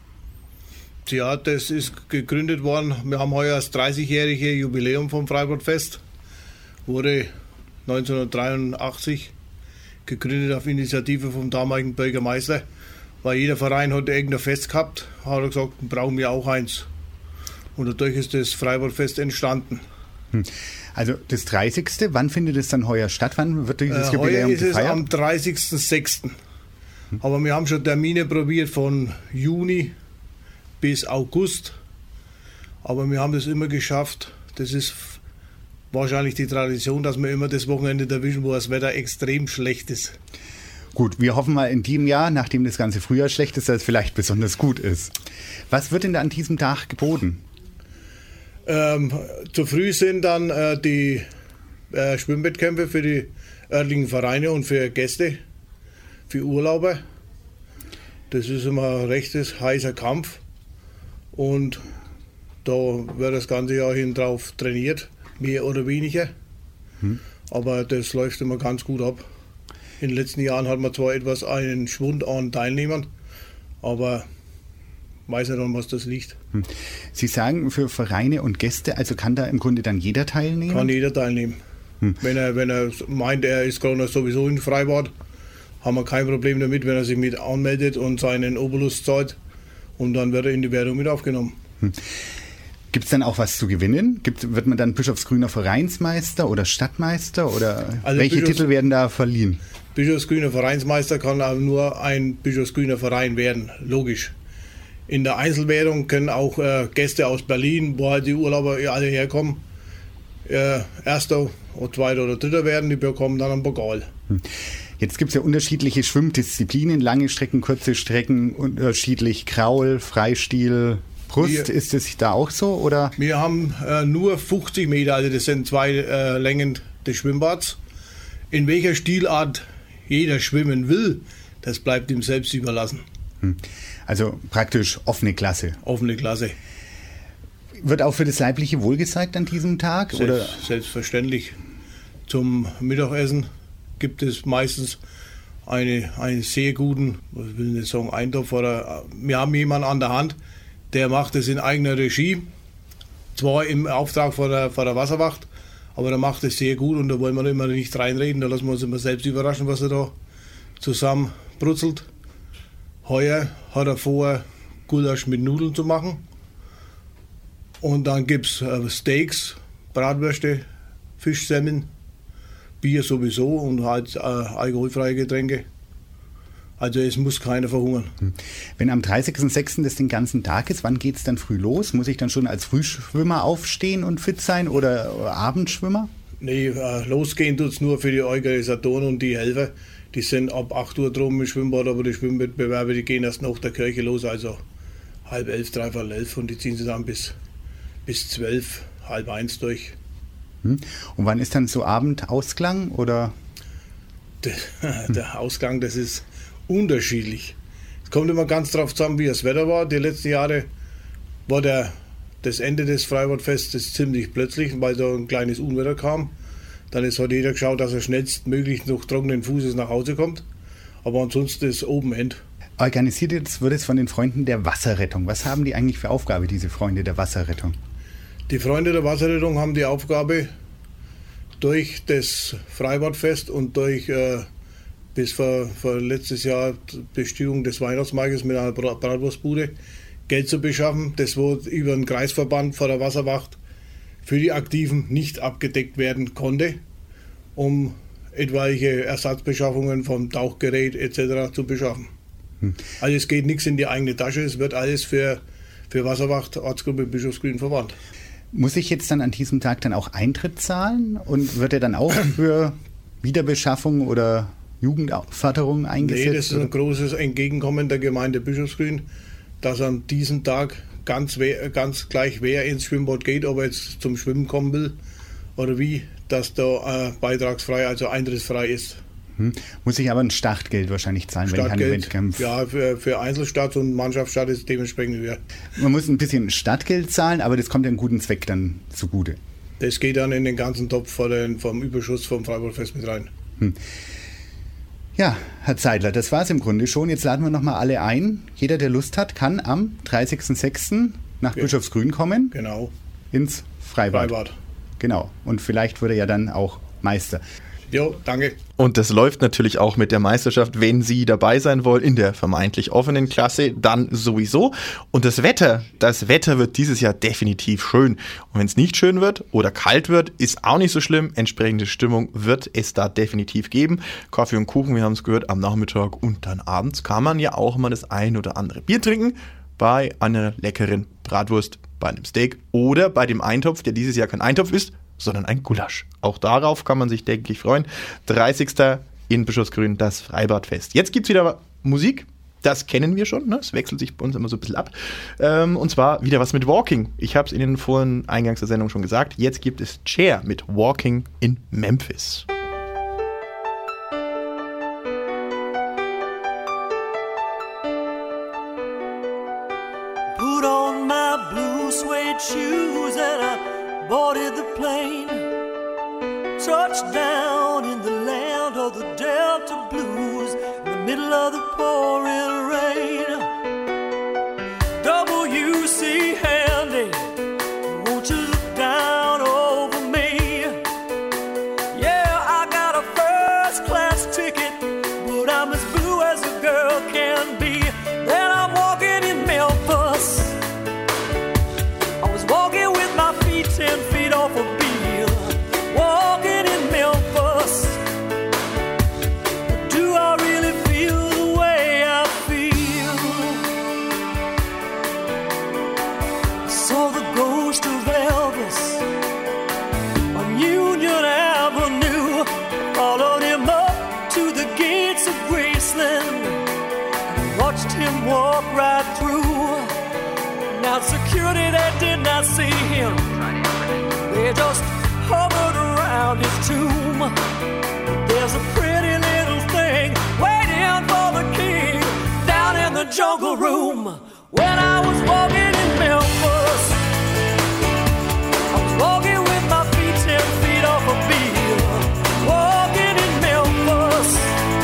Ja, das ist gegründet worden. Wir haben heuer das dreißigjährige Jubiläum vom Freibadfest. Wurde neunzehnhundertdreiundachtzig gegründet auf Initiative vom damaligen Bürgermeister. Weil jeder Verein hat irgendein Fest gehabt, hat er gesagt, brauchen wir auch eins. Und dadurch ist das Freibadfest entstanden.
Also das dreißigste Wann findet es dann heuer statt? Wann wird dieses
äh,
Jubiläum
heuer ist
gefeiert?
es am dreißigsten sechsten Aber wir haben schon Termine probiert von Juni bis August. Aber wir haben das immer geschafft. Das ist wahrscheinlich die Tradition, dass wir immer das Wochenende erwischen, wo das Wetter extrem schlecht ist.
Gut, wir hoffen mal in diesem Jahr, nachdem das ganze Frühjahr schlecht ist, dass es vielleicht besonders gut ist. Was wird denn da an diesem Tag geboten?
Ähm, zu früh sind dann äh, die äh, Schwimmwettkämpfe für die örtlichen Vereine und für Gäste, für Urlauber. Das ist immer ein rechtes heißer Kampf. Und da wird das ganze Jahr hin drauf trainiert, mehr oder weniger. Hm. Aber das läuft immer ganz gut ab. In den letzten Jahren hat man zwar etwas einen Schwund an Teilnehmern, aber weiß nicht, an was das liegt.
Hm. Sie sagen für Vereine und Gäste, also kann da im Grunde dann jeder teilnehmen?
Kann jeder teilnehmen. Hm. Wenn er, wenn er meint, er ist gerade sowieso in Freibad, haben wir kein Problem damit, wenn er sich mit anmeldet und seinen Obolus zahlt und dann wird er in die Wertung mit aufgenommen.
Hm. Gibt es dann auch was zu gewinnen? Gibt, wird man dann Bischofsgrüner Vereinsmeister oder Stadtmeister oder also welche Bischofs- Titel werden da verliehen?
Bischofsgrüner Vereinsmeister kann aber nur ein Bischofsgrüner Verein werden, logisch. In der Einzelwertung können auch äh, Gäste aus Berlin, wo halt die Urlauber alle herkommen, äh, Erster, oder Zweiter oder Dritter werden, die bekommen dann einen Pokal.
Hm. Jetzt gibt es ja unterschiedliche Schwimmdisziplinen, lange Strecken, kurze Strecken, unterschiedlich Kraul, Freistil, Brust. Wir, ist es da auch so? Oder?
Wir haben äh, nur fünfzig Meter, also das sind zwei äh, Längen des Schwimmbads. In welcher Stilart jeder schwimmen will, das bleibt ihm selbst überlassen.
Hm. Also praktisch offene Klasse.
Offene Klasse.
Wird auch für das leibliche Wohl gezeigt an diesem Tag?
Selbst,
oder?
Selbstverständlich. Zum Mittagessen gibt es meistens eine, einen sehr guten, was will ich nicht sagen, Eintopf. Oder, wir haben jemanden an der Hand, der macht es in eigener Regie. Zwar im Auftrag von der, von der Wasserwacht, aber der macht es sehr gut und da wollen wir immer nicht reinreden. Da lassen wir uns immer selbst überraschen, was er da zusammen brutzelt. Heuer hat er vor, Gulasch mit Nudeln zu machen. Und dann gibt es äh, Steaks, Bratwürste, Fischsemmeln, Bier sowieso und halt äh, alkoholfreie Getränke. Also es muss keiner verhungern.
Wenn am dreißigsten sechsten das den ganzen Tag ist, wann geht es dann früh los? Muss ich dann schon als Frühschwimmer aufstehen und fit sein oder Abendschwimmer?
Nee, äh, losgehen tut es nur für die Organisatoren und die Helfer. Die sind ab acht Uhr drum im Schwimmbad, aber die Schwimmwettbewerbe, die gehen erst nach der Kirche los, also halb elf, dreiviertel elf und die ziehen sie dann bis, bis zwölf, halb eins durch.
Und wann ist dann so Abendausklang oder?
Der, der Ausgang, das ist unterschiedlich. Es kommt immer ganz drauf zusammen, wie das Wetter war. Die letzten Jahre war der, das Ende des Freibadfestes ziemlich plötzlich, weil da ein kleines Unwetter kam. Dann ist halt jeder geschaut, dass er schnellstmöglich noch trockenen Fußes nach Hause kommt. Aber ansonsten ist Open End.
Organisiert jetzt wird es von den Freunden der Wasserrettung. Was haben die eigentlich für Aufgabe, diese Freunde der Wasserrettung?
Die Freunde der Wasserrettung haben die Aufgabe, durch das Freibadfest und durch äh, bis vor, vor letztes Jahr Bestehung des Weihnachtsmarktes mit einer Bratwurstbude Geld zu beschaffen. Das wurde über den Kreisverband vor der Wasserwacht für die Aktiven nicht abgedeckt werden konnte, um etwaige Ersatzbeschaffungen vom Tauchgerät et cetera zu beschaffen. Hm. Also es geht nichts in die eigene Tasche, es wird alles für, für Wasserwacht, Ortsgruppe Bischofsgrün verwandt.
Muss ich jetzt dann an diesem Tag dann auch Eintritt zahlen und wird er dann auch für Wiederbeschaffung oder Jugendförderung eingesetzt?
Nee, das ist ein großes Entgegenkommen der Gemeinde Bischofsgrün, dass an diesem Tag ganz, ganz gleich wer ins Schwimmbad geht, ob er jetzt zum Schwimmen kommen will oder wie, dass da äh, beitragsfrei, also eintrittsfrei ist.
Hm. Muss ich aber ein Startgeld wahrscheinlich zahlen,
Startgeld,
wenn ich an Wettkampf...
Ja, für, für Einzelstart und Mannschaftsstart ist es dementsprechend höher.
Man muss ein bisschen Startgeld zahlen, aber das kommt einem guten Zweck dann zugute.
Das geht dann in den ganzen Topf von den, vom Überschuss vom Freibadfest mit rein.
Hm. Ja, Herr Zeidler, das war es im Grunde schon. Jetzt laden wir nochmal alle ein. Jeder, der Lust hat, kann am dreißigsten sechsten nach
Ja.
Bischofsgrün kommen.
Genau.
Ins Freibad.
Freibad.
Genau. Und vielleicht wird er ja dann auch Meister.
Jo, danke.
Und das läuft natürlich auch mit der Meisterschaft, wenn Sie dabei sein wollen in der vermeintlich offenen Klasse, dann sowieso. Und das Wetter, das Wetter wird dieses Jahr definitiv schön. Und wenn es nicht schön wird oder kalt wird, ist auch nicht so schlimm. Entsprechende Stimmung wird es da definitiv geben. Kaffee und Kuchen, wir haben es gehört, am Nachmittag und dann abends kann man ja auch mal das ein oder andere Bier trinken. Bei einer leckeren Bratwurst, bei einem Steak oder bei dem Eintopf, der dieses Jahr kein Eintopf ist, sondern ein Gulasch. Auch darauf kann man sich, denke ich, freuen. dreißigsten in Bischofsgrün, das Freibadfest. Jetzt gibt es wieder Musik. Das kennen wir schon. Ne? Es wechselt sich bei uns immer so ein bisschen ab. Ähm, und zwar wieder was mit Walking. Ich habe es in den vorigen Eingangs der Sendung schon gesagt. Jetzt gibt es Cher mit Walking in Memphis.
Put on my blue suede shoes and I boarded the plane. Touched down in the land of the Delta Blues in the middle of the pouring rain. Double but security they did not see him. They just hovered around his tomb. There's a pretty little thing waiting for the king down in the jungle room. When I was walking in Memphis, I was walking with my feet ten feet off a beat. Walking in Memphis,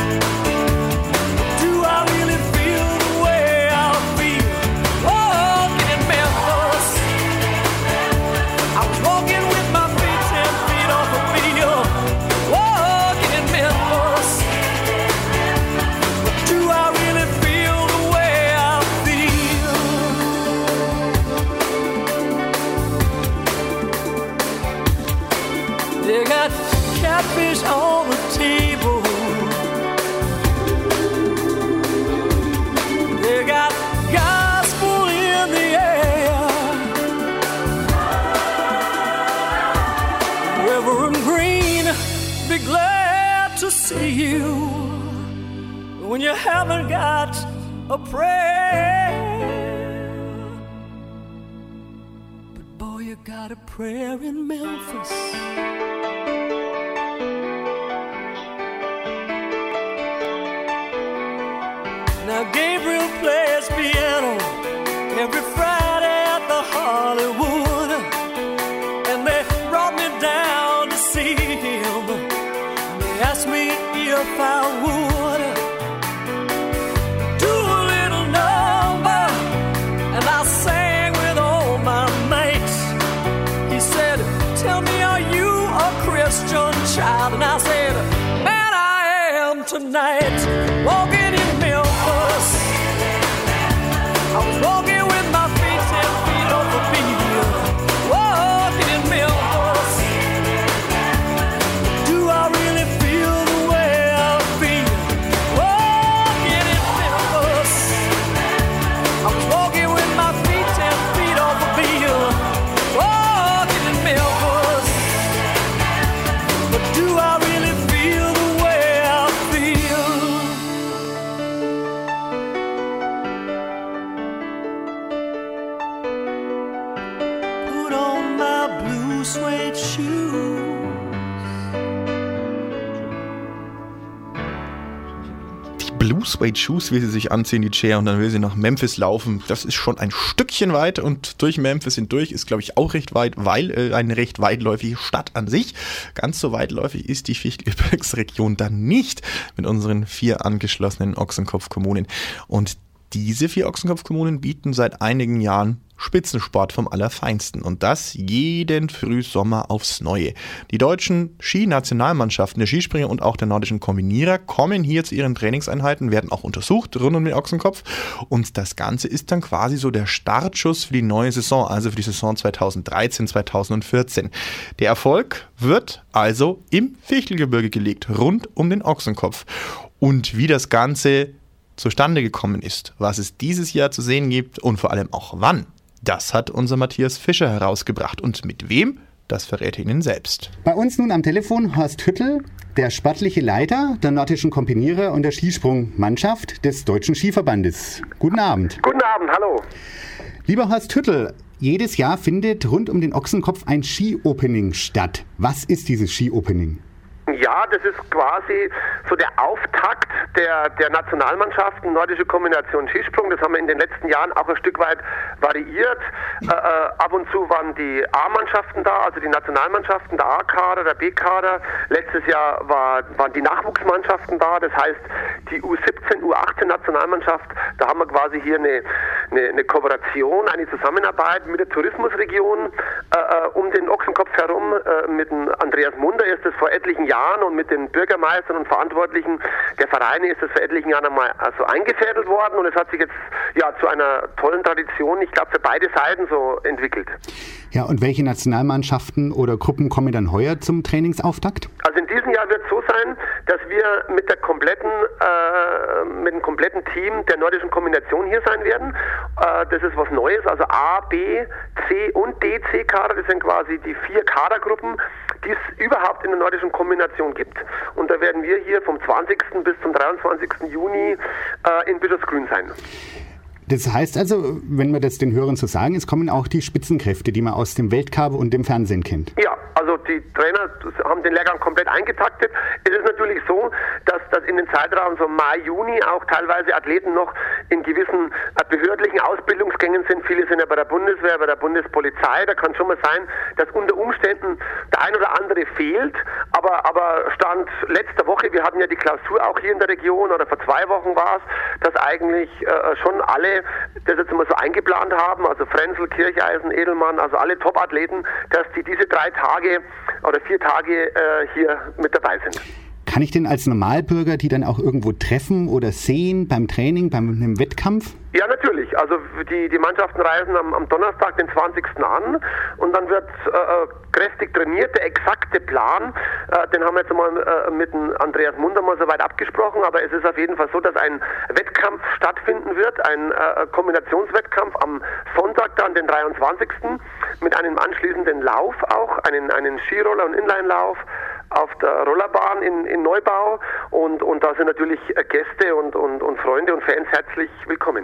do I really feel the way I feel? Walking in Memphis, I was walking with my feet ten feet off a beat. Walking in Memphis, do I really feel the way I feel? They got catfish on the table. They got gospel in the air. Reverend Green, be glad to see you when you haven't got a prayer. But boy, you got a prayer in Memphis. Now Gabriel plays piano every Friday at the Hollywood, and they brought me down to see him. They asked me if I would do a little number, and I sang with all my mates. He said, "Tell me, are you a Christian child?" And I said, "Man, I am tonight." Walking in Memphis, I was walking with my feet ten feet off the beat. Walking in Memphis, do I really feel the way I feel? Walking in Memphis, I was walking with my feet ten feet off the beat. Walking in Memphis, but do I really feel the way I feel? Put on my blue suede shoes.
Die Blue Suede Shoes will sie sich anziehen, die Cher, und dann will sie nach Memphis laufen. Das ist schon ein Stückchen weit, und durch Memphis hindurch ist, glaube ich, auch recht weit, weil äh, eine recht weitläufige Stadt an sich. Ganz so weitläufig ist die Fichtelgebirgsregion dann nicht mit unseren vier angeschlossenen Ochsenkopf-Kommunen. Und diese vier Ochsenkopf-Kommunen bieten seit einigen Jahren Spitzensport vom Allerfeinsten, und das jeden Frühsommer aufs Neue. Die deutschen Skinationalmannschaften der Skispringer und auch der nordischen Kombinierer kommen hier zu ihren Trainingseinheiten, werden auch untersucht rund um den Ochsenkopf, und das Ganze ist dann quasi so der Startschuss für die neue Saison, also für die Saison zweitausenddreizehn zweitausendvierzehn. Der Erfolg wird also im Fichtelgebirge gelegt, rund um den Ochsenkopf. Und wie das Ganze zustande gekommen ist, was es dieses Jahr zu sehen gibt und vor allem auch wann, das hat unser Matthias Fischer herausgebracht. Und mit wem, das verrät er Ihnen selbst.
Bei uns nun am Telefon Horst Hüttel, der sportliche Leiter der nordischen Kombinierer und der Skisprungmannschaft des Deutschen Skiverbandes. Guten Abend.
Guten Abend, hallo.
Lieber Horst Hüttel, jedes Jahr findet rund um den Ochsenkopf ein Ski-Opening statt. Was ist dieses Ski-Opening?
Ja, das ist quasi so der Auftakt der, der Nationalmannschaften, nordische Kombination Skisprung. Das haben wir in den letzten Jahren auch ein Stück weit variiert. Äh, ab und zu waren die A-Mannschaften da, also die Nationalmannschaften, der A-Kader, der B-Kader. Letztes Jahr war, waren die Nachwuchsmannschaften da, das heißt die U siebzehn, U achtzehn Nationalmannschaft. Da haben wir quasi hier eine, eine, eine Kooperation, eine Zusammenarbeit mit der Tourismusregion äh, um den Ochsenkopf herum. Äh, mit dem Andreas Munder ist das vor etlichen Jahren und mit den Bürgermeistern und Verantwortlichen der Vereine ist das vor etlichen Jahren einmal also eingefädelt worden, und es hat sich jetzt ja zu einer tollen Tradition, ich glaube, für beide Seiten so entwickelt.
Ja, und welche Nationalmannschaften oder Gruppen kommen dann heuer zum Trainingsauftakt?
Also in diesem Jahr wird es so sein, dass wir mit der kompletten, äh, mit dem kompletten Team der nordischen Kombination hier sein werden. Äh, das ist was Neues, also A, B, C und D C-Kader, das sind quasi die vier Kadergruppen, die es überhaupt in der nordischen Kombination gibt. Und da werden wir hier vom zwanzigsten bis zum dreiundzwanzigsten Juni äh, in Bischofsgrün sein.
Das heißt also, wenn wir das den Hörern so sagen, es kommen auch die Spitzenkräfte, die man aus dem Weltcup und dem Fernsehen kennt.
Ja, also die Trainer haben den Lehrgang komplett eingetaktet. Es ist natürlich so, dass, dass in den Zeitraum so Mai, Juni auch teilweise Athleten noch in gewissen äh, behördlichen Ausbildungsgängen sind. Viele sind ja bei der Bundeswehr, bei der Bundespolizei. Da kann schon mal sein, dass unter Umständen der ein oder andere fehlt. Aber, aber Stand letzter Woche, wir hatten ja die Klausur auch hier in der Region, oder vor zwei Wochen war es, dass eigentlich äh, schon alle das jetzt mal so eingeplant haben, also Frenzel, Kircheisen, Edelmann, also alle Top-Athleten, dass die diese drei Tage oder vier Tage äh, hier mit dabei sind.
Kann ich denn als Normalbürger die dann auch irgendwo treffen oder sehen beim Training, beim einem Wettkampf?
Ja, natürlich. Also die, die Mannschaften reisen am, am Donnerstag, den zwanzigsten an und dann wird äh, kräftig trainiert. Der exakte Plan, äh, den haben wir jetzt mal äh, mit dem Andreas Munder mal soweit abgesprochen, aber es ist auf jeden Fall so, dass ein Wettkampf stattfinden wird, ein äh, Kombinationswettkampf am Sonntag dann, den dreiundzwanzigsten mit einem anschließenden Lauf auch, einen, einen Skiroller- und Inlinelauf auf der Rollerbahn in, in Neubau und, und da sind natürlich Gäste und, und, und Freunde und Fans herzlich willkommen.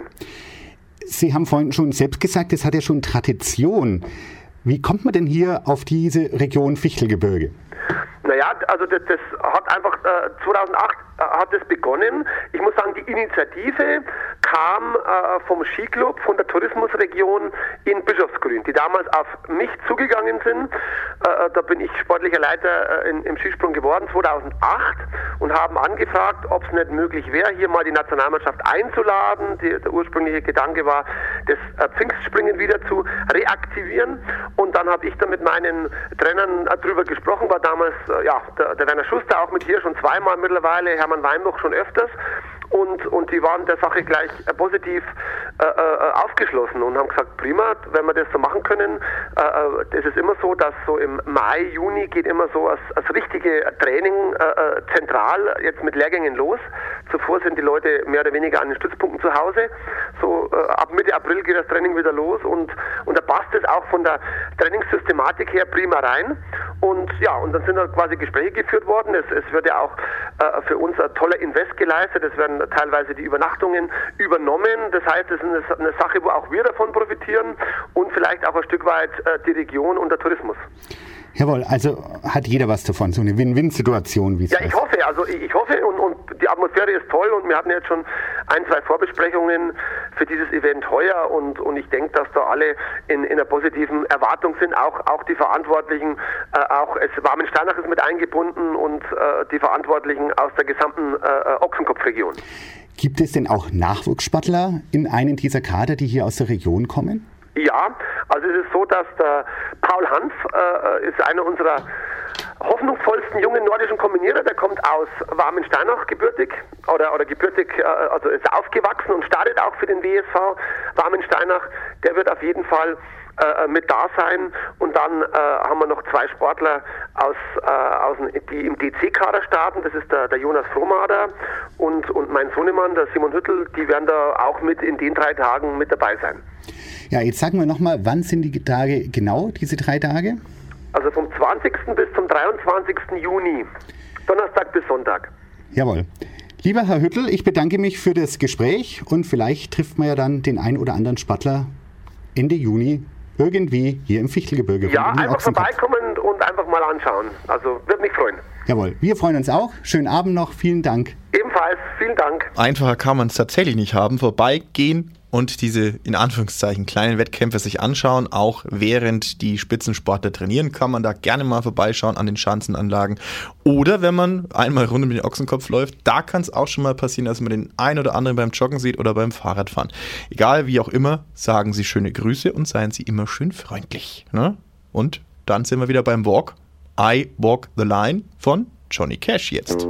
Sie haben vorhin schon selbst gesagt, es hat ja schon Tradition. Wie kommt man denn hier auf diese Region Fichtelgebirge?
Naja, also das, das hat einfach, äh, zweitausendacht äh, hat das begonnen. Ich muss sagen, die Initiative kam äh, vom Skiclub, von der Tourismusregion in Bischofsgrün, die damals auf mich zugegangen sind. Äh, da bin ich sportlicher Leiter äh, in, im Skisprung geworden, zweitausendacht, und haben angefragt, ob es nicht möglich wäre, hier mal die Nationalmannschaft einzuladen. Die, der ursprüngliche Gedanke war, das äh, Pfingstspringen wieder zu reaktivieren. Und dann habe ich da mit meinen Trainern äh, drüber gesprochen, war damals äh, ja, der, der Werner Schuster auch mit hier schon zweimal mittlerweile, Hermann Weinbuch schon öfters. Und, und die waren der Sache gleich äh, positiv äh, äh, aufgeschlossen und haben gesagt, prima, wenn wir das so machen können. Äh, das ist immer so, dass so im Mai, Juni geht immer so als, als richtige Training äh, zentral jetzt mit Lehrgängen los. Zuvor sind die Leute mehr oder weniger an den Stützpunkten zu Hause. So äh, ab Mitte April geht das Training wieder los und, und da passt es auch von der Trainingssystematik her prima rein. Und ja, und dann sind da quasi Gespräche geführt worden. Es, es wird ja auch äh, für uns ein toller Invest geleistet. Es werden teilweise die Übernachtungen übernommen. Das heißt, es ist eine, eine Sache, wo auch wir davon profitieren und vielleicht auch ein Stück weit äh, die Region und der Tourismus.
Jawohl, also hat jeder was davon, so eine Win-Win-Situation, wie es
Ja,
heißt.
ich hoffe, also ich, ich hoffe und, und die Atmosphäre ist toll und wir hatten jetzt schon ein, zwei Vorbesprechungen für dieses Event heuer und, und ich denke, dass da alle in, in einer positiven Erwartung sind, auch, auch die Verantwortlichen, äh, auch es Warmensteinach ist mit eingebunden und äh, die Verantwortlichen aus der gesamten äh, Ochsenkopfregion.
Gibt es denn auch Nachwuchssportler in einem dieser Kader, die hier aus der Region kommen?
Ja, also es ist so, dass der Paul Hans äh, ist einer unserer hoffnungsvollsten jungen nordischen Kombinierer. Der kommt aus Warmensteinach gebürtig oder, oder gebürtig, äh, also ist aufgewachsen und startet auch für den W S V Warmensteinach. Der wird auf jeden Fall äh, mit da sein. Und dann äh, haben wir noch zwei Sportler, aus, äh, aus, die im D C-Kader starten. Das ist der, der Jonas Frohmader und, und mein Sohnemann, der Simon Hüttel. Die werden da auch mit in den drei Tagen mit dabei sein.
Ja, jetzt sagen wir nochmal, wann sind die Tage genau, diese drei Tage?
Also vom zwanzigsten bis zum dreiundzwanzigsten Juni, Donnerstag bis Sonntag.
Jawohl. Lieber Herr Hüttel, ich bedanke mich für das Gespräch und vielleicht trifft man ja dann den ein oder anderen Sportler Ende Juni irgendwie hier im Fichtelgebirge.
Ja, einfach vorbeikommen und einfach mal anschauen. Also würde mich freuen.
Jawohl, wir freuen uns auch. Schönen Abend noch, vielen Dank.
Ebenfalls, vielen Dank.
Einfacher kann man es tatsächlich nicht haben. Vorbeigehen und diese in Anführungszeichen kleinen Wettkämpfe sich anschauen. Auch während die Spitzensportler trainieren, kann man da gerne mal vorbeischauen an den Schanzenanlagen. Oder wenn man einmal rund um den Ochsenkopf läuft, da kann es auch schon mal passieren, dass man den einen oder anderen beim Joggen sieht oder beim Fahrradfahren. Egal wie auch immer, sagen Sie schöne Grüße und seien Sie immer schön freundlich. Ne? Und dann sind wir wieder beim Walk. I Walk the Line von Johnny Cash jetzt.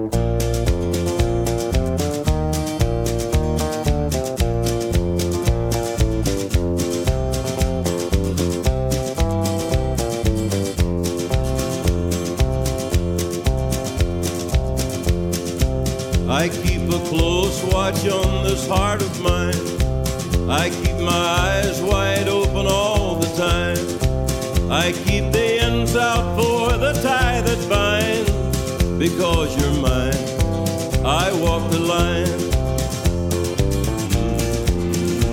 I keep a close watch on this heart of mine. I keep my eyes wide open all the time. I keep the ends out for the tie that binds. Because you're mine, I walk the line.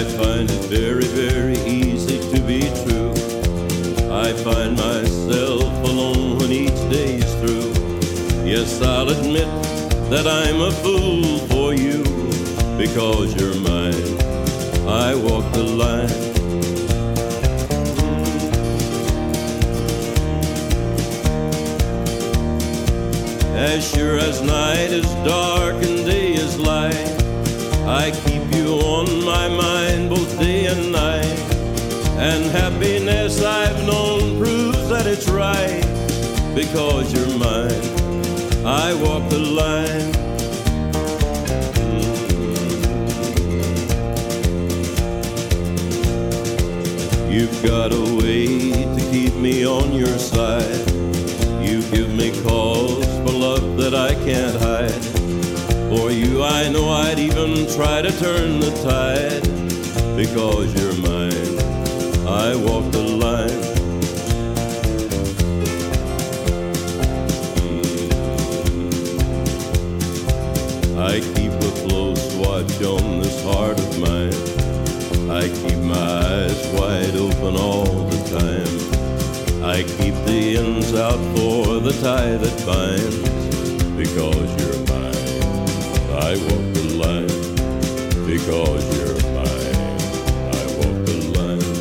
I find it very, very easy to be true. I find myself alone when each day's through. Yes, I'll admit that I'm a fool for you, because you're mine. I walk the line. As sure as night is dark and day is light, I keep you on my mind both day and night. And happiness I've known proves that it's right, because you're mine. I walk the line. You've got a way to keep me on your side. You give me cause for love that I can't hide. For you I know I'd even try to turn the tide, because you're mine. I walk the line. I keep a close watch on this heart of mine. I keep my eyes wide open all the time. I keep the ends out for the tie that binds, because you're mine. I walk the line, because you're mine. I walk the line.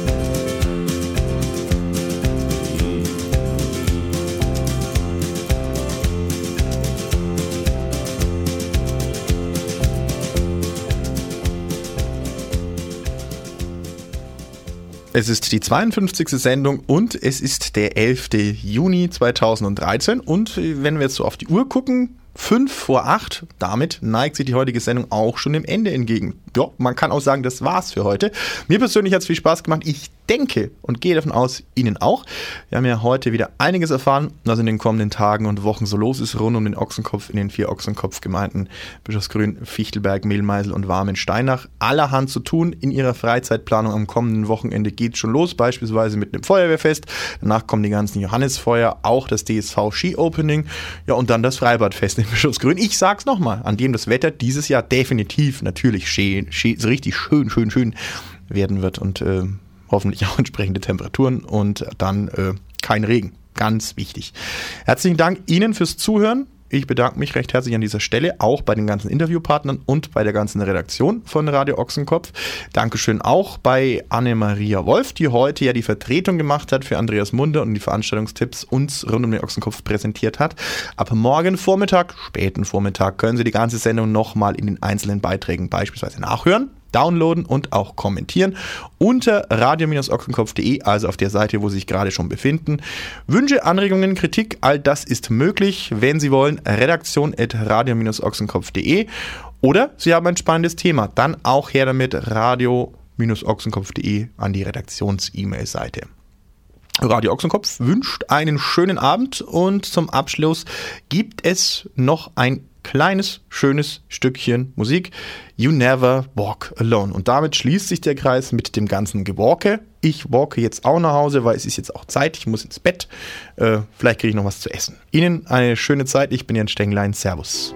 Es ist die zweiundfünfzigste Sendung und es ist der elfte Juni zweitausenddreizehn. Und wenn wir jetzt so auf die Uhr gucken, fünf vor acht, damit neigt sich die heutige Sendung auch schon dem Ende entgegen. Ja, man kann auch sagen, das war's für heute. Mir persönlich hat es viel Spaß gemacht. Ich denke und gehe davon aus, Ihnen auch. Wir haben ja heute wieder einiges erfahren, was in den kommenden Tagen und Wochen so los ist rund um den Ochsenkopf in den vier Ochsenkopfgemeinden Bischofsgrün, Fichtelberg, Mehlmeisel und Warmensteinach. Allerhand zu tun in Ihrer Freizeitplanung. Am kommenden Wochenende geht schon los, beispielsweise mit einem Feuerwehrfest. Danach kommen die ganzen Johannisfeuer, auch das D S V Ski Opening, ja, und dann das Freibadfest in Bischofsgrün. Ich sag's nochmal, an dem das Wetter dieses Jahr definitiv natürlich schön, schön, so richtig schön, schön, schön werden wird und äh, hoffentlich auch entsprechende Temperaturen und dann äh, kein Regen. Ganz wichtig. Herzlichen Dank Ihnen fürs Zuhören. Ich bedanke mich recht herzlich an dieser Stelle, auch bei den ganzen Interviewpartnern und bei der ganzen Redaktion von Radio Ochsenkopf. Dankeschön auch bei Anne-Maria Wolf, die heute ja die Vertretung gemacht hat für Andreas Munde und die Veranstaltungstipps uns rund um den Ochsenkopf präsentiert hat. Ab morgen Vormittag, späten Vormittag, können Sie die ganze Sendung nochmal in den einzelnen Beiträgen beispielsweise nachhören, downloaden und auch kommentieren unter radio ochsenkopf punkt de, also auf der Seite, wo Sie sich gerade schon befinden. Wünsche, Anregungen, Kritik, all das ist möglich, wenn Sie wollen, redaktion at radio ochsenkopf punkt de, oder Sie haben ein spannendes Thema, dann auch her damit, radio ochsenkopf punkt de an die Redaktions-E-Mail-Seite. Radio Ochsenkopf wünscht einen schönen Abend und zum Abschluss gibt es noch ein kleines, schönes Stückchen Musik. You Never Walk Alone. Und damit schließt sich der Kreis mit dem ganzen Gewalke. Ich walke jetzt auch nach Hause, weil es ist jetzt auch Zeit. Ich muss ins Bett. Äh, vielleicht kriege ich noch was zu essen. Ihnen eine schöne Zeit. Ich bin Jens Stenglein. Servus.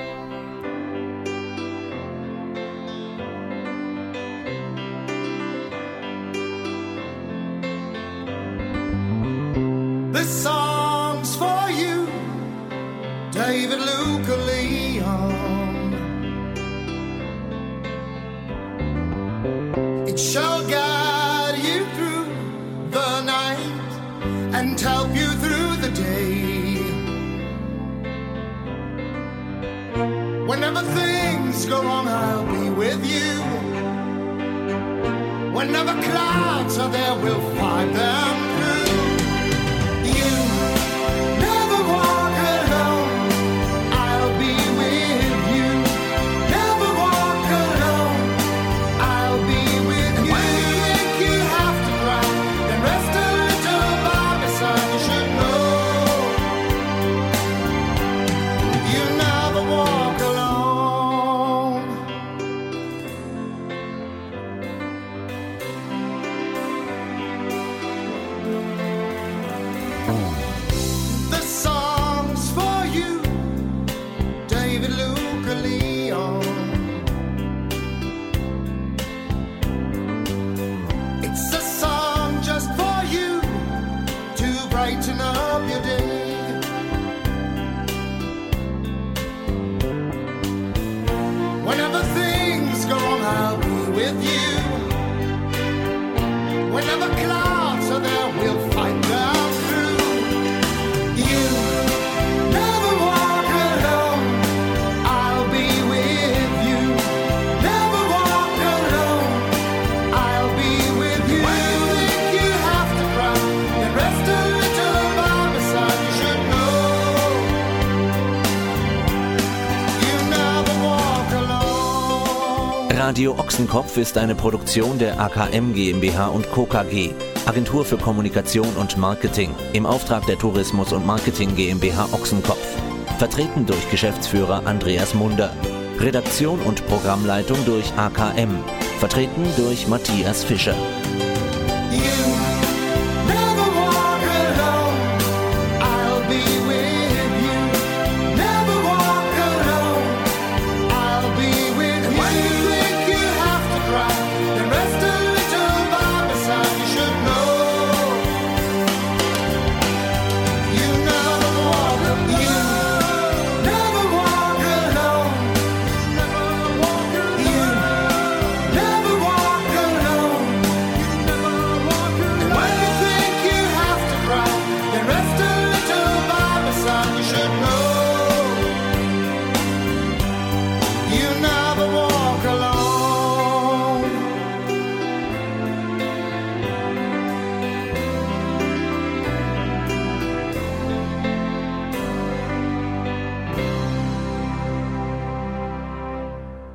This song's for you, David Luca Leon. It shall guide you through the night and help you through the day. Whenever things go wrong, I'll be with you. Whenever clouds are there, we'll fight them through. Whenever things go wrong, I'll be with you. Whenever clouds are there, we'll fight them through. You never walk alone, I'll be with you. Never walk alone, I'll be with you. When you think you have to cry, then rest a little by my side. You should know you never walk alone.
Radio Ochsenkopf ist eine Produktion der A K M GmbH und Co. K G, Agentur für Kommunikation und Marketing, im Auftrag der Tourismus und Marketing GmbH Ochsenkopf. Vertreten durch Geschäftsführer Andreas Munder. Redaktion und Programmleitung durch A K M. Vertreten durch Matthias Fischer.
You